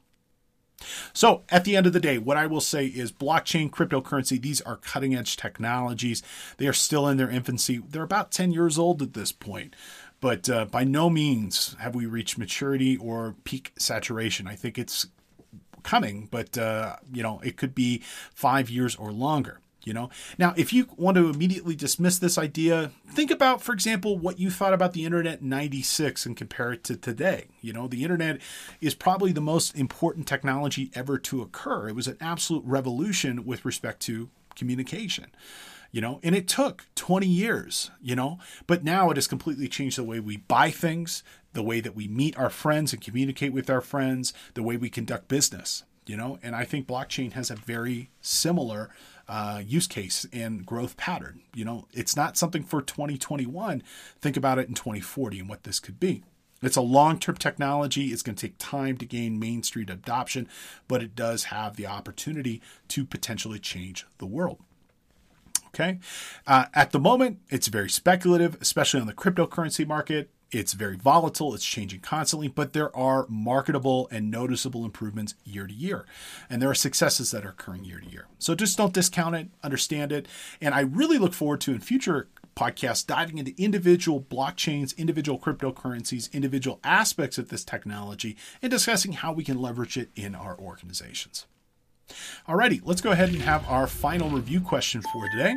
S1: So at the end of the day, what I will say is blockchain, cryptocurrency, these are cutting edge technologies. They are still in their infancy. They're about ten years old at this point, but uh, by no means have we reached maturity or peak saturation. I think it's coming, but uh, you know, it could be five years or longer. You know, now, if you want to immediately dismiss this idea, think about, for example, what you thought about the internet in ninety-six and compare it to today. You know, the internet is probably the most important technology ever to occur. It was an absolute revolution with respect to communication. you know, and it took twenty years, you know, but now it has completely changed the way we buy things, the way that we meet our friends and communicate with our friends, the way we conduct business, you know, and I think blockchain has a very similar uh, use case and growth pattern. You know, it's not something for twenty twenty-one. Think about it in twenty forty and what this could be. It's a long-term technology. It's going to take time to gain mainstream adoption, but it does have the opportunity to potentially change the world. Okay. Uh, at the moment, it's very speculative, especially on the cryptocurrency market. It's very volatile. It's changing constantly, but there are marketable and noticeable improvements year to year. And there are successes that are occurring year to year. So just don't discount it, understand it. And I really look forward to in future podcasts diving into individual blockchains, individual cryptocurrencies, individual aspects of this technology, and discussing how we can leverage it in our organizations. Alrighty, let's go ahead and have our final review question for today.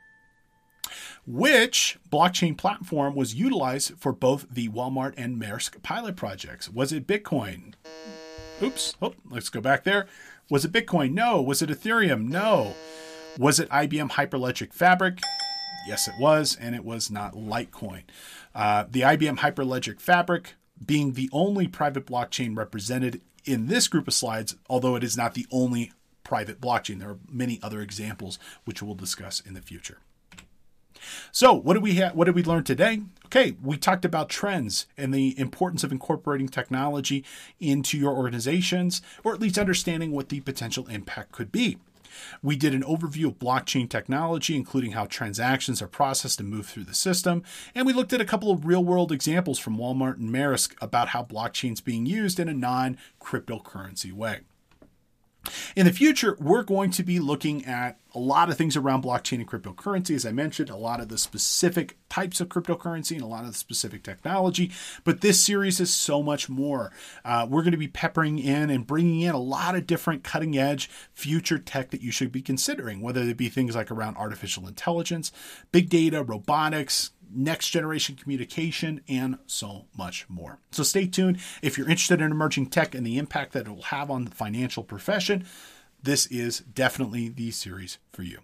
S1: Which blockchain platform was utilized for both the Walmart and Maersk pilot projects? Was it Bitcoin? Oops. Oh, let's go back there. Was it Bitcoin? No. Was it Ethereum? No. Was it I B M Hyperledger Fabric? Yes, it was, and it was not Litecoin. Uh, the I B M Hyperledger Fabric being the only private blockchain represented in this group of slides, although it is not the only private blockchain. There are many other examples which we'll discuss in the future. So what did we ha- what did we learn today? Okay, we talked about trends and the importance of incorporating technology into your organizations, or at least understanding what the potential impact could be. We did an overview of blockchain technology, including how transactions are processed and move through the system. And we looked at a couple of real-world examples from Walmart and Maersk about how blockchain is being used in a non-cryptocurrency way. In the future, we're going to be looking at a lot of things around blockchain and cryptocurrency. As I mentioned, a lot of the specific types of cryptocurrency and a lot of the specific technology. But this series is so much more. Uh, we're going to be peppering in and bringing in a lot of different cutting edge future tech that you should be considering, whether it be things like around artificial intelligence, big data, robotics, next generation communication, and so much more. So stay tuned. If you're interested in emerging tech and the impact that it will have on the financial profession, this is definitely the series for you.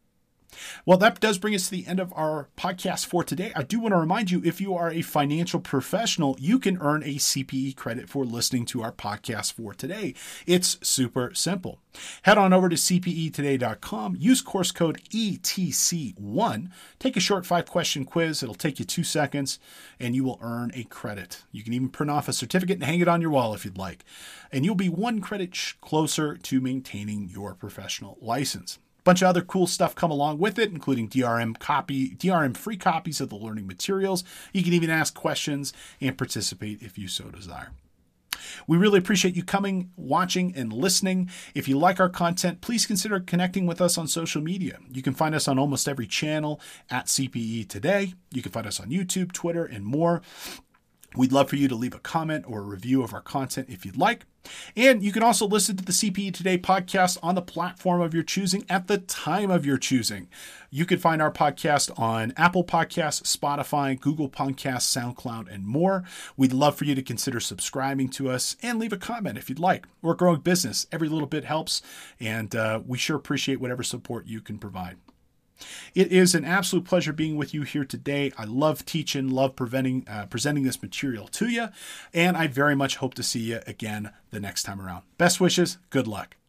S1: Well, that does bring us to the end of our podcast for today. I do want to remind you, if you are a financial professional, you can earn a C P E credit for listening to our podcast for today. It's super simple. Head on over to C P E today dot com, use course code E T C one, take a short five-question quiz. It'll take you two seconds, and you will earn a credit. You can even print off a certificate and hang it on your wall if you'd like. And you'll be one credit sh- closer to maintaining your professional license. Bunch of other cool stuff come along with it, including D R M copy, D R M free copies of the learning materials. You can even ask questions and participate if you so desire. We really appreciate you coming, watching, and listening. If you like our content, please consider connecting with us on social media. You can find us on almost every channel at C P E Today. You can find us on YouTube, Twitter, and more. We'd love for you to leave a comment or a review of our content if you'd like. And you can also listen to the C P E Today podcast on the platform of your choosing at the time of your choosing. You can find our podcast on Apple Podcasts, Spotify, Google Podcasts, SoundCloud, and more. We'd love for you to consider subscribing to us and leave a comment if you'd like. We're a growing business. Every little bit helps, and uh, we sure appreciate whatever support you can provide. It is an absolute pleasure being with you here today. I love teaching, love preventing, uh, presenting this material to you, and I very much hope to see you again the next time around. Best wishes. Good luck.